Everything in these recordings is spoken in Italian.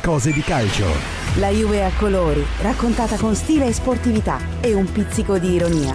cose di calcio. La Juve a colori, raccontata con stile e sportività e un pizzico di ironia.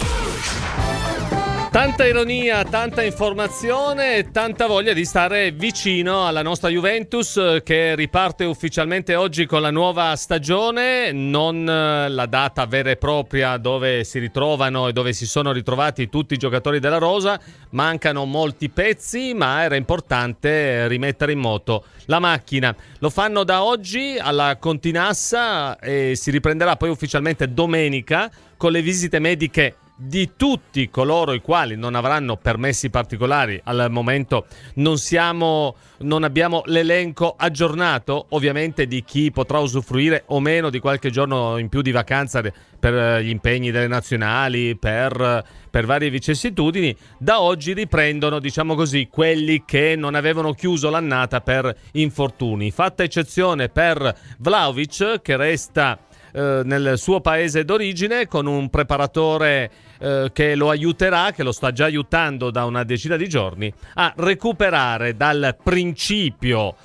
Tanta ironia, tanta informazione e tanta voglia di stare vicino alla nostra Juventus, che riparte ufficialmente oggi con la nuova stagione, non la data vera e propria dove si ritrovano e dove si sono ritrovati tutti i giocatori della rosa. Mancano molti pezzi, ma era importante rimettere in moto la macchina. Lo fanno da oggi alla Continassa e si riprenderà poi ufficialmente domenica con le visite mediche di tutti coloro i quali non avranno permessi particolari. Al momento non abbiamo l'elenco aggiornato, ovviamente, di chi potrà usufruire o meno di qualche giorno in più di vacanza per gli impegni delle nazionali, per varie vicissitudini. Da oggi riprendono, diciamo così, quelli che non avevano chiuso l'annata per infortuni, fatta eccezione per Vlahovic, che resta nel suo paese d'origine con un preparatore che lo aiuterà, che lo sta già aiutando da una decina di giorni a recuperare dal principio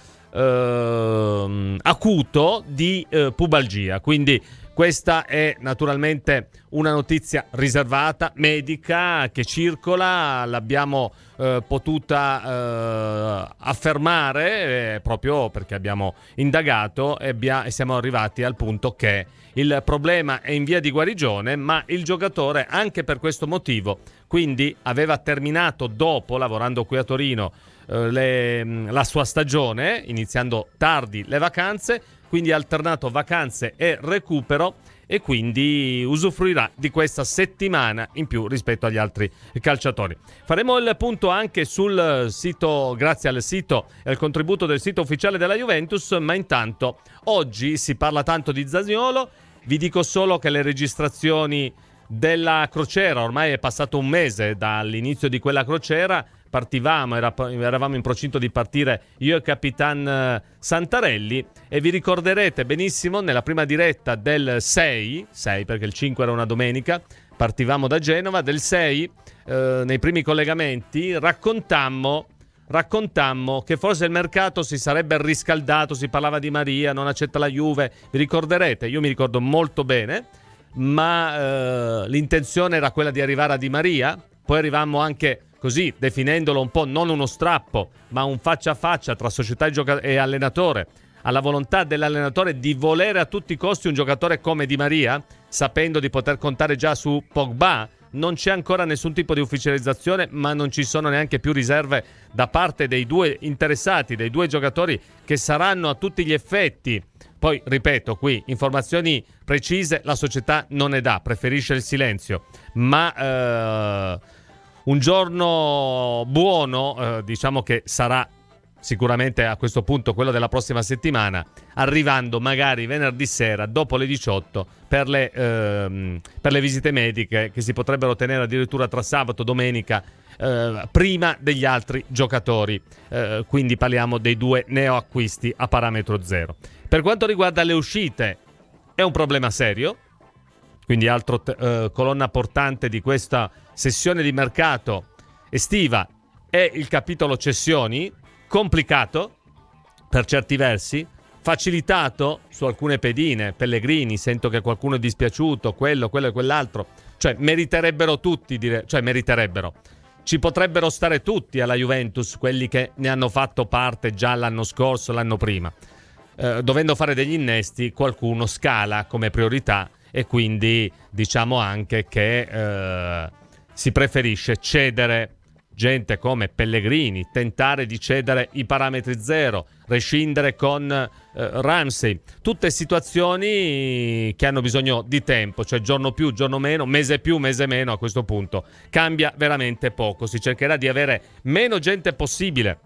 acuto di pubalgia. Quindi questa è naturalmente una notizia riservata, medica, che circola, l'abbiamo potuta affermare proprio perché abbiamo indagato e siamo arrivati al punto che il problema è in via di guarigione, ma il giocatore, anche per questo motivo, quindi aveva terminato dopo, lavorando qui a Torino, la sua stagione, iniziando tardi le vacanze, quindi ha alternato vacanze e recupero e quindi usufruirà di questa settimana in più rispetto agli altri calciatori. Faremo il punto anche sul sito, grazie al sito e al contributo del sito ufficiale della Juventus, ma intanto oggi si parla tanto di Zaniolo. Vi dico solo che le registrazioni della crociera, ormai è passato un mese dall'inizio di quella crociera, eravamo in procinto di partire io e Capitan Santarelli, e vi ricorderete benissimo nella prima diretta del 6 perché il 5 era una domenica, partivamo da Genova, del 6 nei primi collegamenti raccontammo che forse il mercato si sarebbe riscaldato, si parlava di Maria, non accetta la Juve, vi ricorderete, io mi ricordo molto bene, ma l'intenzione era quella di arrivare a Di Maria, poi arrivammo anche così, definendolo un po' non uno strappo, ma un faccia a faccia tra società e allenatore, alla volontà dell'allenatore di volere a tutti i costi un giocatore come Di Maria, sapendo di poter contare già su Pogba. Non c'è ancora nessun tipo di ufficializzazione, ma non ci sono neanche più riserve da parte dei due interessati, dei due giocatori che saranno a tutti gli effetti. Poi, ripeto, qui informazioni precise la società non ne dà, preferisce il silenzio, ma un giorno buono, diciamo che sarà sicuramente a questo punto quello della prossima settimana, arrivando magari venerdì sera dopo le 18 per le visite mediche che si potrebbero tenere addirittura tra sabato e domenica, prima degli altri giocatori, quindi parliamo dei due neoacquisti a parametro zero. Per quanto riguarda le uscite è un problema serio, quindi altro colonna portante di questa sessione di mercato estiva è il capitolo cessioni, complicato per certi versi, facilitato su alcune pedine. Pellegrini, sento che qualcuno è dispiaciuto, quello e quell'altro, cioè meriterebbero tutti, meriterebbero, ci potrebbero stare tutti alla Juventus, quelli che ne hanno fatto parte già l'anno scorso, l'anno prima. Dovendo fare degli innesti, qualcuno scala come priorità e quindi diciamo anche che si preferisce cedere gente come Pellegrini, tentare di cedere i parametri zero, rescindere con Ramsey. Tutte situazioni che hanno bisogno di tempo, cioè giorno più, giorno meno, mese più, mese meno. A questo punto cambia veramente poco. Si cercherà di avere meno gente possibile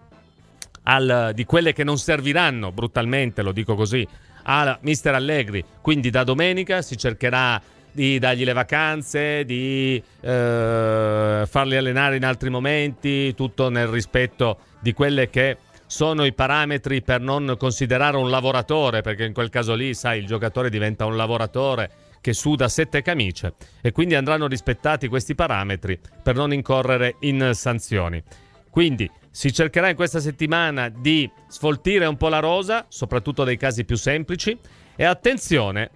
di quelle che non serviranno, brutalmente lo dico così, a mister Allegri. Quindi da domenica si cercherà di dargli le vacanze, di farli allenare in altri momenti, tutto nel rispetto di quelle che sono i parametri per non considerare un lavoratore, perché in quel caso lì, sai, il giocatore diventa un lavoratore che suda 7 camicie, e quindi andranno rispettati questi parametri per non incorrere in sanzioni. Quindi Si cercherà in questa settimana di sfoltire un po' la rosa, soprattutto dei casi più semplici. E attenzione,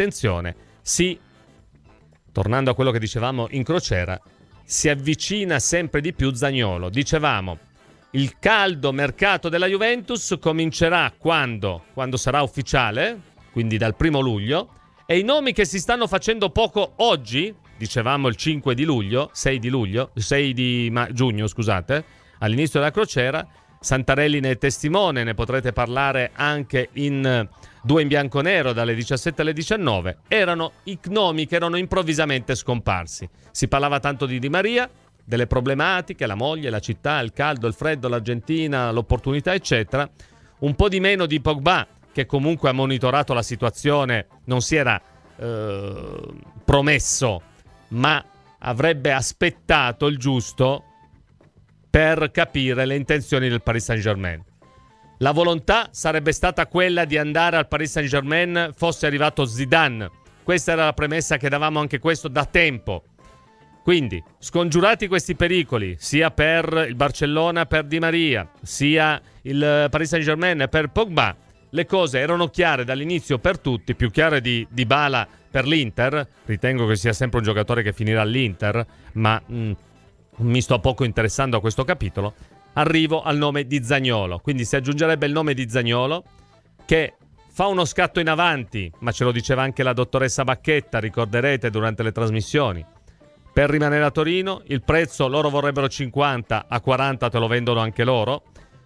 tornando a quello che dicevamo in crociera, si avvicina sempre di più Zaniolo. Dicevamo, il caldo mercato della Juventus comincerà quando sarà ufficiale, quindi dal 1 luglio, e i nomi che si stanno facendo poco oggi, dicevamo il 5 di luglio, 6 di giugno, scusate, all'inizio della crociera, Santarelli ne è testimone, ne potrete parlare anche in 2 in bianco-nero dalle 17 alle 19, erano i nomi che erano improvvisamente scomparsi. Si parlava tanto di Di Maria, delle problematiche, la moglie, la città, il caldo, il freddo, l'Argentina, l'opportunità, eccetera. Un po' di meno di Pogba, che comunque ha monitorato la situazione, non si era promesso, ma avrebbe aspettato il giusto per capire le intenzioni del Paris Saint-Germain. La volontà sarebbe stata quella di andare al Paris Saint-Germain fosse arrivato Zidane. Questa era la premessa che davamo anche questo da tempo. Quindi, scongiurati questi pericoli, sia per il Barcellona per Di Maria, sia il Paris Saint-Germain per Pogba, le cose erano chiare dall'inizio per tutti, più chiare di Dybala per l'Inter. Ritengo che sia sempre un giocatore che finirà all'Inter, ma mi sto poco interessando a questo capitolo. Arrivo al nome di Zaniolo, quindi si aggiungerebbe il nome di Zaniolo, che fa uno scatto in avanti, ma ce lo diceva anche la dottoressa Bacchetta, ricorderete, durante le trasmissioni. Per rimanere a Torino, il prezzo loro vorrebbero 50, a 40 te lo vendono anche loro.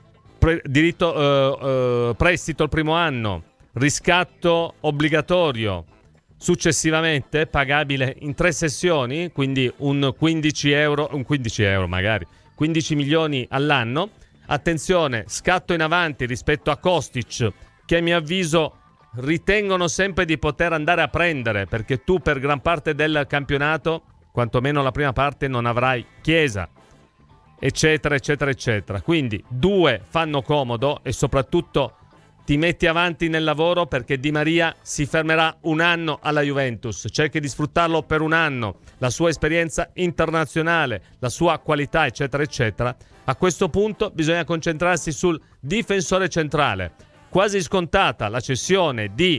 Prestito il primo anno, riscatto obbligatorio, successivamente pagabile in 3 sessioni, quindi un 15 euro magari, 15 milioni all'anno. Attenzione, scatto in avanti rispetto a Kostic, che a mio avviso ritengono sempre di poter andare a prendere, perché tu per gran parte del campionato, quantomeno la prima parte, non avrai Chiesa, eccetera, eccetera, eccetera. Quindi 2 fanno comodo e soprattutto ti metti avanti nel lavoro, perché Di Maria si fermerà un anno alla Juventus. Cerchi di sfruttarlo per un anno, la sua esperienza internazionale, la sua qualità, eccetera, eccetera. A questo punto bisogna concentrarsi sul difensore centrale. Quasi scontata la cessione di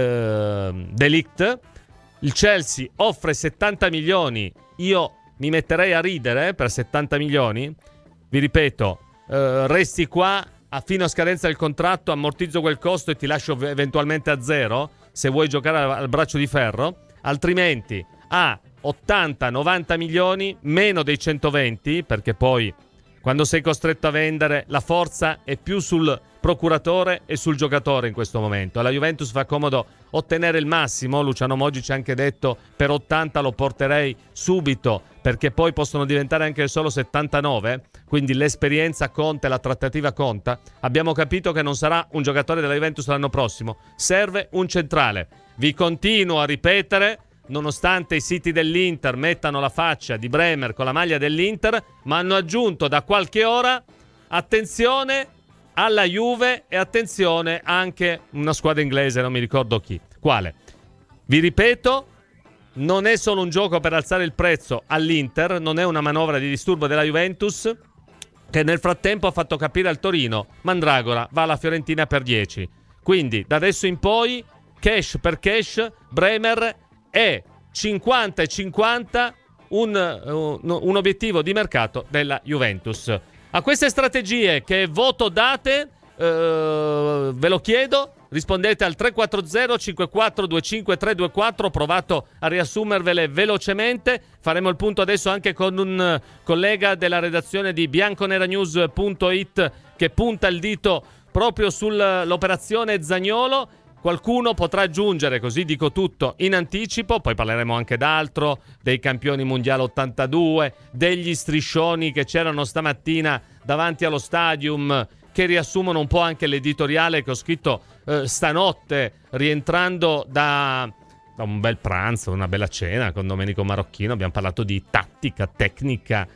De Ligt. Il Chelsea offre 70 milioni. Io mi metterei a ridere per 70 milioni. Vi ripeto, resti qua fino a scadenza del contratto, ammortizzo quel costo e ti lascio eventualmente a zero se vuoi giocare al braccio di ferro. Altrimenti a 80-90 milioni, meno dei 120, perché poi quando sei costretto a vendere la forza è più sul procuratore e sul giocatore in questo momento. Alla Juventus fa comodo ottenere il massimo. Luciano Moggi ci ha anche detto per 80 lo porterei subito, perché poi possono diventare anche solo 79, quindi l'esperienza conta e la trattativa conta. Abbiamo capito che non sarà un giocatore della Juventus l'anno prossimo, serve un centrale. Vi continuo a ripetere, nonostante i siti dell'Inter mettano la faccia di Bremer con la maglia dell'Inter, ma hanno aggiunto da qualche ora, attenzione alla Juve e attenzione anche una squadra inglese, non mi ricordo chi, quale. Vi ripeto, non è solo un gioco per alzare il prezzo all'Inter, non è una manovra di disturbo della Juventus, che nel frattempo ha fatto capire al Torino: Mandragora va alla Fiorentina per 10. Quindi da adesso in poi cash per cash, Bremer è 50 e 50 un obiettivo di mercato della Juventus. A queste strategie che voto date, ve lo chiedo, rispondete al 340 5425 324. Ho provato a riassumervele velocemente. Faremo il punto adesso anche con un collega della redazione di bianconeranews.it che punta il dito proprio sull'operazione Zaniolo. Qualcuno potrà aggiungere, così dico tutto in anticipo, poi parleremo anche d'altro, dei campioni mondiali 82, degli striscioni che c'erano stamattina davanti allo stadium, che riassumono un po' anche l'editoriale che ho scritto stanotte, rientrando da un bel pranzo, una bella cena con Domenico Marocchino. Abbiamo parlato di tattica, tecnica,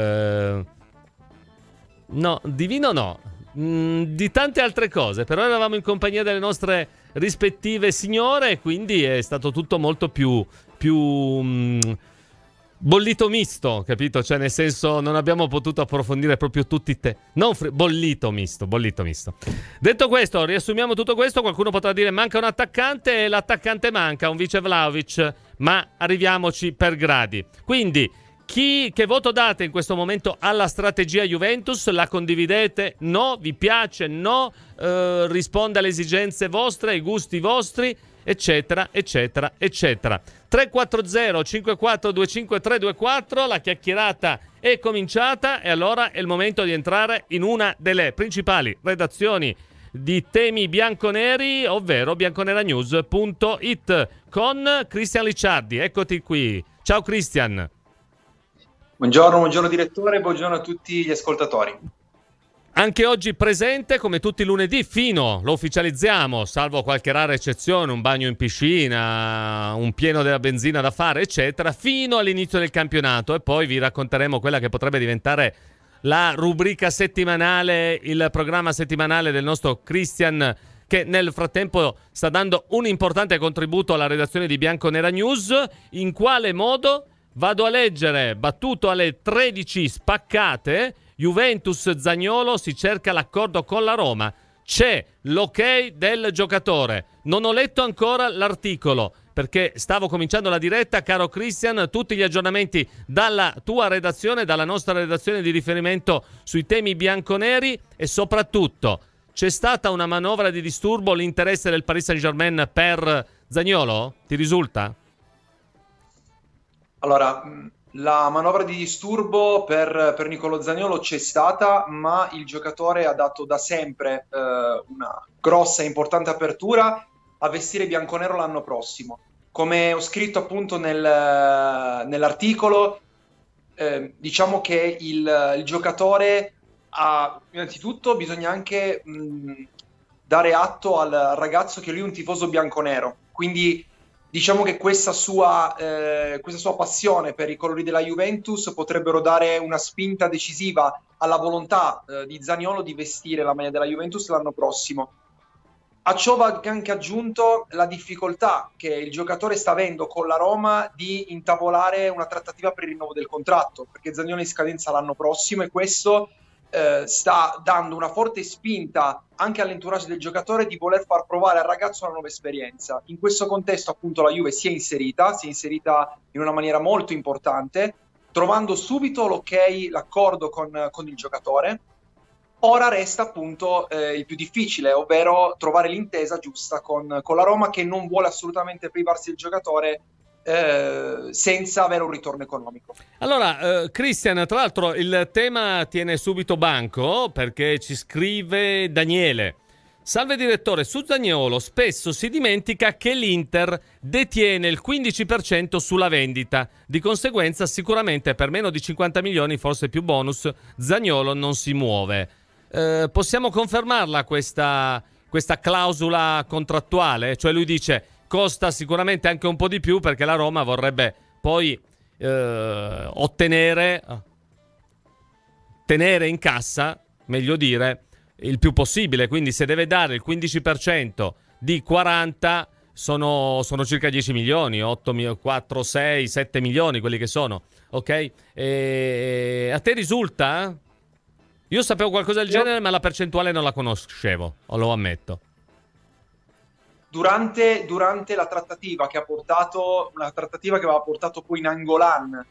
no, divino no, di tante altre cose, però eravamo in compagnia delle nostre rispettive signore e quindi è stato tutto molto più bollito misto, capito? Cioè, nel senso, non abbiamo potuto approfondire proprio tutti bollito misto. Detto questo, riassumiamo tutto questo. Qualcuno potrà dire manca un attaccante, e l'attaccante manca, un vice Vlahovic, ma arriviamoci per gradi. Quindi, che voto date in questo momento alla strategia Juventus? La condividete? No? Vi piace? No? Risponde alle esigenze vostre, ai gusti vostri? Eccetera, eccetera, eccetera. 340 54 25 324, la chiacchierata è cominciata e allora è il momento di entrare in una delle principali redazioni di temi bianconeri, ovvero bianconeranews.it con Cristian Licciardi. Eccoti qui. Ciao Cristian. Buongiorno direttore, buongiorno a tutti gli ascoltatori. Anche oggi presente, come tutti i lunedì, lo ufficializziamo, salvo qualche rara eccezione, un bagno in piscina, un pieno della benzina da fare, eccetera, fino all'inizio del campionato. E poi vi racconteremo quella che potrebbe diventare la rubrica settimanale, il programma settimanale del nostro Cristian, che nel frattempo sta dando un importante contributo alla redazione di Bianconera News. In quale modo? Vado a leggere, battuto alle 13 spaccate, Juventus-Zaniolo, si cerca l'accordo con la Roma. C'è l'ok del giocatore. Non ho letto ancora l'articolo perché stavo cominciando la diretta. Caro Cristian, tutti gli aggiornamenti dalla tua redazione, dalla nostra redazione di riferimento sui temi bianconeri, e soprattutto c'è stata una manovra di disturbo, l'interesse del Paris Saint-Germain per Zaniolo? Ti risulta? Allora, la manovra di disturbo per Niccolò Zaniolo c'è stata, ma il giocatore ha dato da sempre una grossa e importante apertura a vestire bianconero l'anno prossimo. Come ho scritto appunto nell'articolo, diciamo che il giocatore innanzitutto bisogna anche dare atto al ragazzo che lui è un tifoso bianconero, quindi diciamo che questa sua passione per i colori della Juventus potrebbero dare una spinta decisiva alla volontà di Zaniolo di vestire la maglia della Juventus l'anno prossimo. A ciò va anche aggiunto la difficoltà che il giocatore sta avendo con la Roma di intavolare una trattativa per il rinnovo del contratto, perché Zaniolo è in scadenza l'anno prossimo e questo sta dando una forte spinta anche all'entourage del giocatore di voler far provare al ragazzo una nuova esperienza. In questo contesto appunto la Juve si è inserita in una maniera molto importante, trovando subito l'accordo con il giocatore. Ora resta appunto il più difficile, ovvero trovare l'intesa giusta con la Roma, che non vuole assolutamente privarsi del giocatore senza avere un ritorno economico. Allora, Cristian, tra l'altro il tema tiene subito banco perché ci scrive Daniele. Salve direttore, su Zaniolo spesso si dimentica che l'Inter detiene il 15% sulla vendita, di conseguenza sicuramente per meno di 50 milioni, forse più bonus, Zaniolo non si muove. Possiamo confermarla questa clausola contrattuale? Cioè lui dice costa sicuramente anche un po' di più perché la Roma vorrebbe poi tenere in cassa, meglio dire, il più possibile. Quindi se deve dare il 15% di 40 sono circa 10 milioni, 4, 6, 7 milioni quelli che sono, ok? A te risulta? Io sapevo qualcosa del genere, ma la percentuale non la conoscevo, lo ammetto. Durante la trattativa che aveva portato poi Nainggolan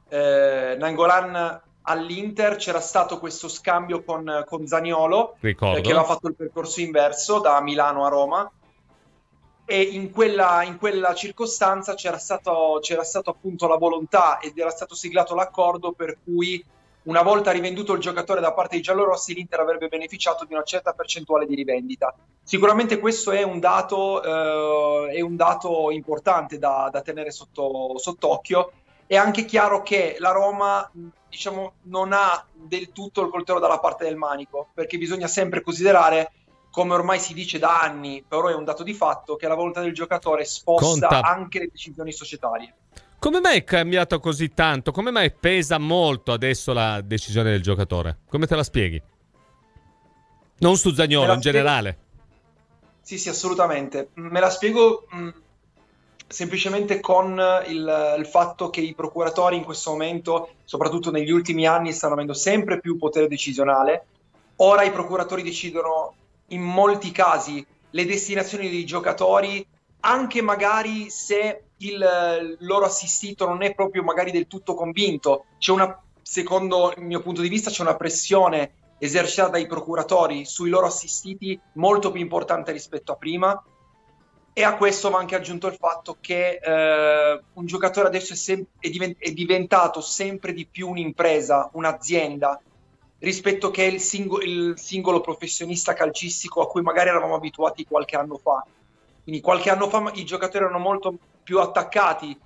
all'Inter, c'era stato questo scambio con Zaniolo, che aveva fatto il percorso inverso da Milano a Roma, e in quella circostanza c'era stato appunto la volontà ed era stato siglato l'accordo per cui una volta rivenduto il giocatore da parte dei giallorossi, l'Inter avrebbe beneficiato di una certa percentuale di rivendita. Sicuramente questo è un dato importante da tenere sott'occhio. È anche chiaro che la Roma, diciamo, non ha del tutto il coltello dalla parte del manico, perché bisogna sempre considerare, come ormai si dice da anni, però è un dato di fatto, che la volontà del giocatore sposta anche le decisioni societarie. Come mai è cambiato così tanto? Come mai pesa molto adesso la decisione del giocatore? Come te la spieghi? Non su Zaniolo, in generale. Sì, assolutamente. Me la spiego semplicemente con il fatto che i procuratori in questo momento, soprattutto negli ultimi anni, stanno avendo sempre più potere decisionale. Ora i procuratori decidono in molti casi le destinazioni dei giocatori, anche magari se il loro assistito non è proprio magari del tutto convinto. Secondo il mio punto di vista, c'è una pressione esercitata dai procuratori sui loro assistiti molto più importante rispetto a prima. E a questo va anche aggiunto il fatto che un giocatore adesso è diventato sempre di più un'impresa, un'azienda, rispetto che il singolo professionista calcistico a cui magari eravamo abituati qualche anno fa. Quindi qualche anno fa i giocatori erano molto più attaccati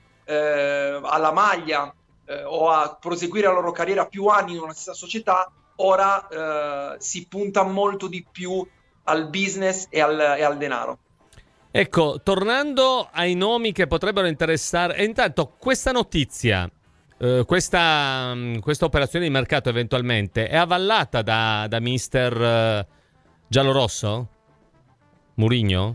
alla maglia o a proseguire la loro carriera più anni in una stessa società. Ora si punta molto di più al business e al denaro. Ecco, tornando ai nomi che potrebbero interessare, e intanto questa notizia, questa operazione di mercato eventualmente è avvallata da mister giallorosso? Mourinho?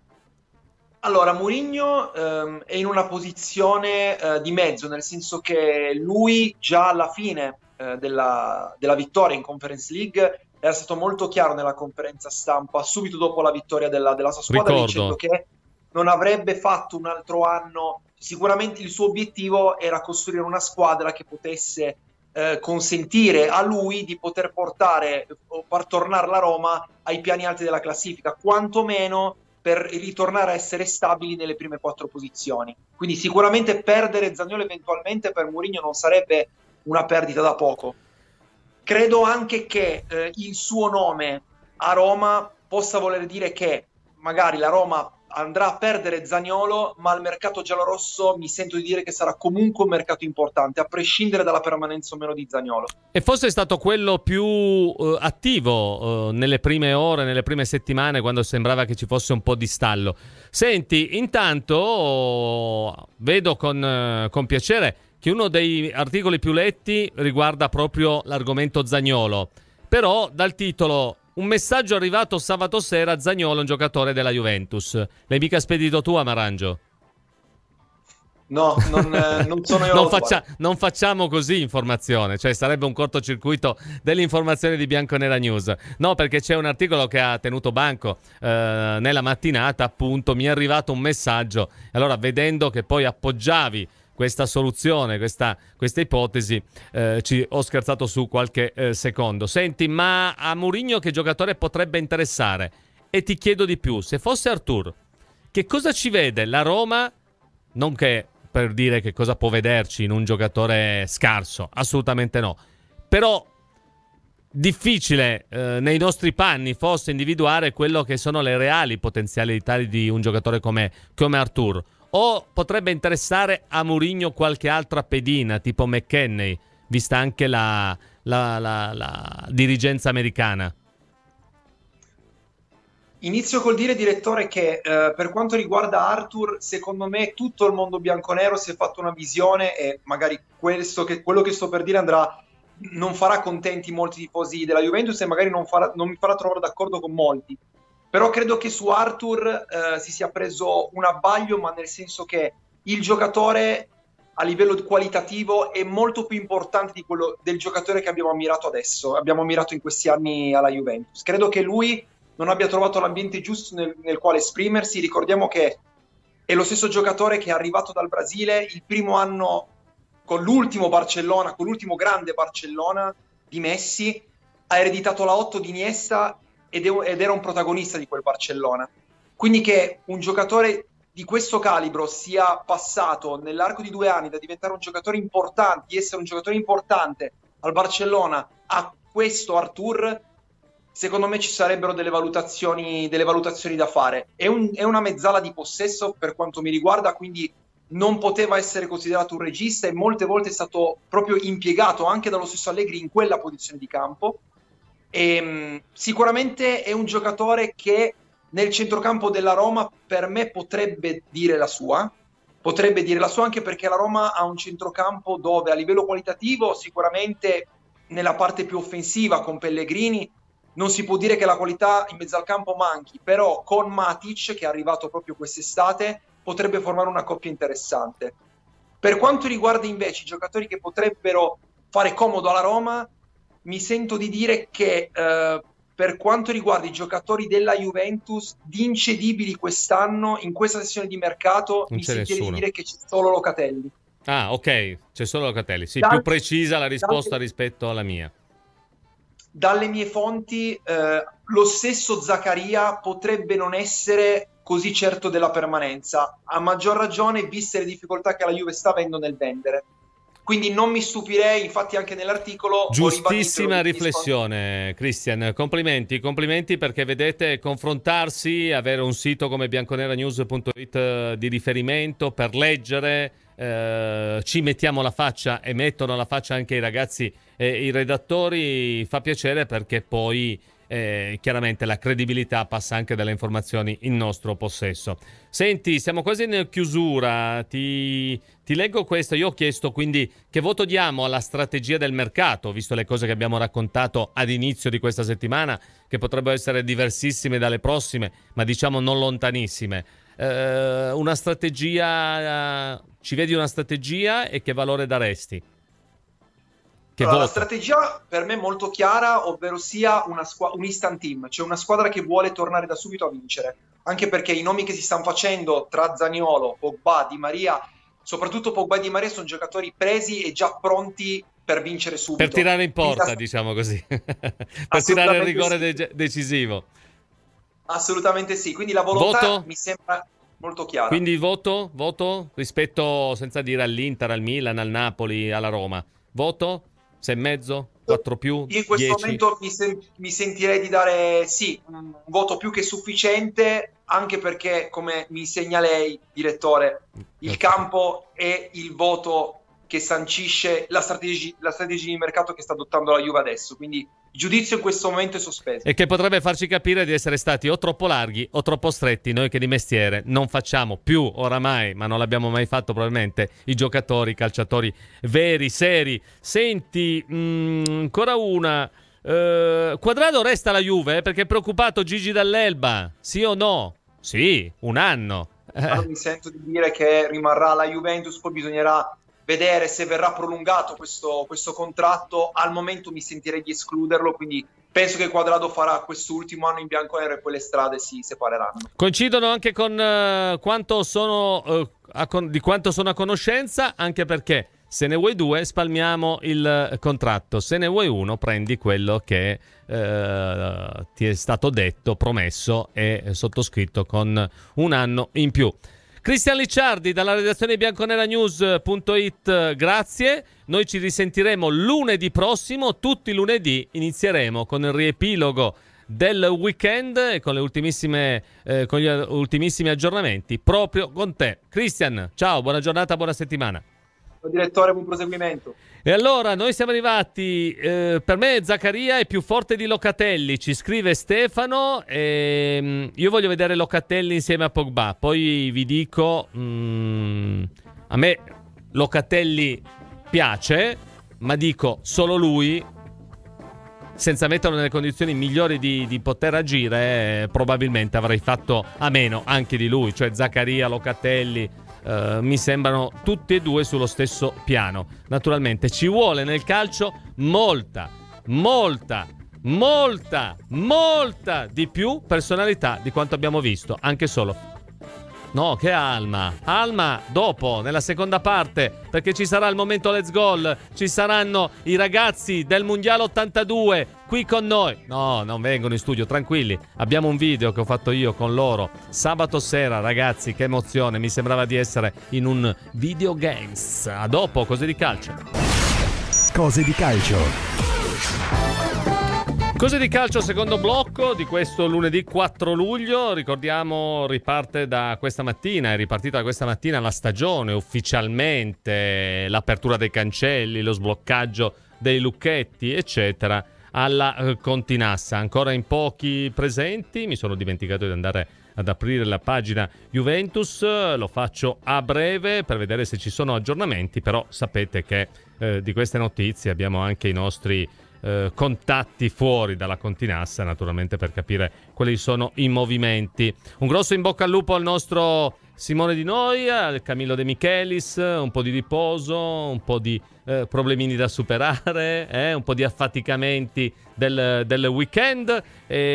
Allora, Mourinho è in una posizione di mezzo, nel senso che lui già alla fine della vittoria in Conference League era stato molto chiaro nella conferenza stampa, subito dopo la vittoria della sua squadra, dicendo che non avrebbe fatto un altro anno. Sicuramente il suo obiettivo era costruire una squadra che potesse consentire a lui di poter portare o far tornare la Roma ai piani alti della classifica, quantomeno per ritornare a essere stabili nelle prime 4 posizioni. Quindi sicuramente perdere Zaniolo eventualmente per Mourinho non sarebbe una perdita da poco. Credo anche che il suo nome a Roma possa voler dire che magari la Roma andrà a perdere Zaniolo, ma al mercato giallorosso mi sento di dire che sarà comunque un mercato importante, a prescindere dalla permanenza o meno di Zaniolo. E forse è stato quello più attivo nelle prime ore, nelle prime settimane, quando sembrava che ci fosse un po' di stallo. Senti, intanto vedo con piacere che uno dei articoli più letti riguarda proprio l'argomento Zaniolo. Però dal titolo: un messaggio arrivato sabato sera, Zaniolo un giocatore della Juventus. L'hai mica spedito tu a Marangio? No, non sono io. Non facciamo così informazione, cioè sarebbe un cortocircuito dell'informazione di Bianconera News. No, perché c'è un articolo che ha tenuto banco nella mattinata, appunto, mi è arrivato un messaggio. Allora, vedendo che poi appoggiavi questa soluzione, questa ipotesi, ci ho scherzato su qualche secondo. Senti, ma a Mourinho che giocatore potrebbe interessare? E ti chiedo di più, se fosse Artur, che cosa ci vede la Roma? Non che per dire che cosa può vederci in un giocatore scarso, assolutamente no. Però difficile nei nostri panni fosse individuare quello che sono le reali potenzialità di un giocatore come Artur. O potrebbe interessare a Mourinho qualche altra pedina, tipo McKennie, vista anche la dirigenza americana? Inizio col dire, direttore, che per quanto riguarda Arthur, secondo me tutto il mondo bianconero si è fatto una visione, e magari quello che sto per dire non farà contenti molti tifosi della Juventus e magari non mi farà trovare d'accordo con molti. Però credo che su Arthur si sia preso un abbaglio, ma nel senso che il giocatore a livello qualitativo è molto più importante di quello del giocatore che abbiamo ammirato adesso, abbiamo ammirato in questi anni alla Juventus. Credo che lui non abbia trovato l'ambiente giusto nel quale esprimersi. Ricordiamo che è lo stesso giocatore che è arrivato dal Brasile il primo anno con l'ultimo Barcellona, con l'ultimo grande Barcellona di Messi, ha ereditato la 8 di Iniesta ed era un protagonista di quel Barcellona. Quindi che un giocatore di questo calibro sia passato nell'arco di 2 anni da diventare un giocatore importante, di essere un giocatore importante al Barcellona, a questo Arthur, secondo me ci sarebbero delle valutazioni da fare. È una mezzala di possesso per quanto mi riguarda, quindi non poteva essere considerato un regista e molte volte è stato proprio impiegato anche dallo stesso Allegri in quella posizione di campo. E sicuramente è un giocatore che nel centrocampo della Roma per me potrebbe dire la sua, anche perché la Roma ha un centrocampo dove a livello qualitativo sicuramente nella parte più offensiva con Pellegrini non si può dire che la qualità in mezzo al campo manchi, però con Matic, che è arrivato proprio quest'estate, potrebbe formare una coppia interessante. Per quanto riguarda invece i giocatori che potrebbero fare comodo alla Roma, mi sento di dire che per quanto riguarda i giocatori della Juventus, di incedibili quest'anno, in questa sessione di mercato, non mi c'è sentirei nessuno. di dire che c'è solo Locatelli. Ah, ok, c'è solo Locatelli. Sì, Dal- più precisa la risposta dalle- rispetto alla mia. Dalle mie fonti, lo stesso Zaccaria potrebbe non essere così certo della permanenza, a maggior ragione viste le difficoltà che la Juve sta avendo nel vendere. Quindi non mi stupirei, infatti anche nell'articolo ho Giustissima ribadito, riflessione, Christian. Complimenti perché vedete, confrontarsi, avere un sito come bianconeranews.it di riferimento per leggere, ci mettiamo la faccia e mettono la faccia anche i ragazzi e i redattori, fa piacere perché poi chiaramente la credibilità passa anche dalle informazioni in nostro possesso. Senti, siamo quasi in chiusura, ti leggo questo. Io ho chiesto quindi che voto diamo alla strategia del mercato, visto le cose che abbiamo raccontato ad inizio di questa settimana, che potrebbero essere diversissime dalle prossime, ma diciamo non lontanissime. Una strategia, ci vedi una strategia e che valore daresti? Che allora, la voto? strategia per me è molto chiara, ovvero sia un instant team, cioè una squadra che vuole tornare da subito a vincere, anche perché i nomi che si stanno facendo tra Zaniolo, Pogba, Di Maria, soprattutto Pogba e Di Maria, sono giocatori presi e già pronti per vincere subito. Per tirare in porta, diciamo così. Per tirare il rigore sì. decisivo. Assolutamente sì, quindi la volontà Voto? mi sembra molto chiara. Quindi voto rispetto, senza dire all'Inter, al Milan, al Napoli, alla Roma. Voto? 6,5? 4 più? Io in questo 10? momento mi sentirei di dare sì, un voto più che sufficiente, anche perché, come mi insegna lei, direttore, il campo è il voto che sancisce la strategia di mercato che sta adottando la Juve adesso, quindi il giudizio in questo momento è sospeso. E che potrebbe farci capire di essere stati o troppo larghi o troppo stretti, noi che di mestiere non facciamo più oramai, ma non l'abbiamo mai fatto probabilmente, i giocatori, i calciatori veri, seri. Senti, ancora una. Quadrado resta alla Juve perché è preoccupato Gigi Dall'Elba, sì o no? Sì, un anno. Mi sento di dire che rimarrà la Juventus, poi bisognerà vedere se verrà prolungato questo contratto. Al momento mi sentirei di escluderlo, quindi penso che Quadrado farà quest'ultimo anno in bianconero e poi le strade si separeranno. Coincidono anche con quanto sono di quanto sono a conoscenza, anche perché se ne vuoi due spalmiamo il contratto, se ne vuoi uno prendi quello che ti è stato detto, promesso e sottoscritto con un anno in più. Cristian Licciardi dalla redazione bianconeranews.it, grazie. Noi ci risentiremo lunedì prossimo, tutti i lunedì inizieremo con il riepilogo del weekend e con con gli ultimissimi aggiornamenti proprio con te. Cristian, ciao, buona giornata, buona settimana. Direttore, buon proseguimento. E allora, noi siamo arrivati, per me Zaccaria è più forte di Locatelli, ci scrive Stefano, io voglio vedere Locatelli insieme a Pogba, poi vi dico, a me Locatelli piace, ma dico solo lui, senza metterlo nelle condizioni migliori di poter agire, probabilmente avrei fatto a meno anche di lui, cioè Zaccaria, Locatelli. Mi sembrano tutti e due sullo stesso piano. Naturalmente ci vuole nel calcio molta di più personalità di quanto abbiamo visto, anche solo. No, che Alma dopo, nella seconda parte, perché ci sarà il momento Let's Goal, ci saranno i ragazzi del Mondiale 82 qui con noi. No, non vengono in studio, tranquilli. Abbiamo un video che ho fatto io con loro sabato sera, ragazzi, che emozione, mi sembrava di essere in un videogames. A dopo, cose di calcio. Cose di calcio. Cose di calcio, secondo blocco di questo lunedì 4 luglio. Ricordiamo, è ripartita da questa mattina la stagione ufficialmente, l'apertura dei cancelli, lo sbloccaggio dei lucchetti, eccetera, alla Continassa. Ancora in pochi presenti, mi sono dimenticato di andare ad aprire la pagina Juventus, lo faccio a breve per vedere se ci sono aggiornamenti, però sapete che di queste notizie abbiamo anche i nostri contatti fuori dalla Continassa, naturalmente, per capire quali sono i movimenti. Un grosso in bocca al lupo al nostro Simone Di Noia, Camillo De Michelis, un po' di riposo, un po' di problemini da superare, un po' di affaticamenti del weekend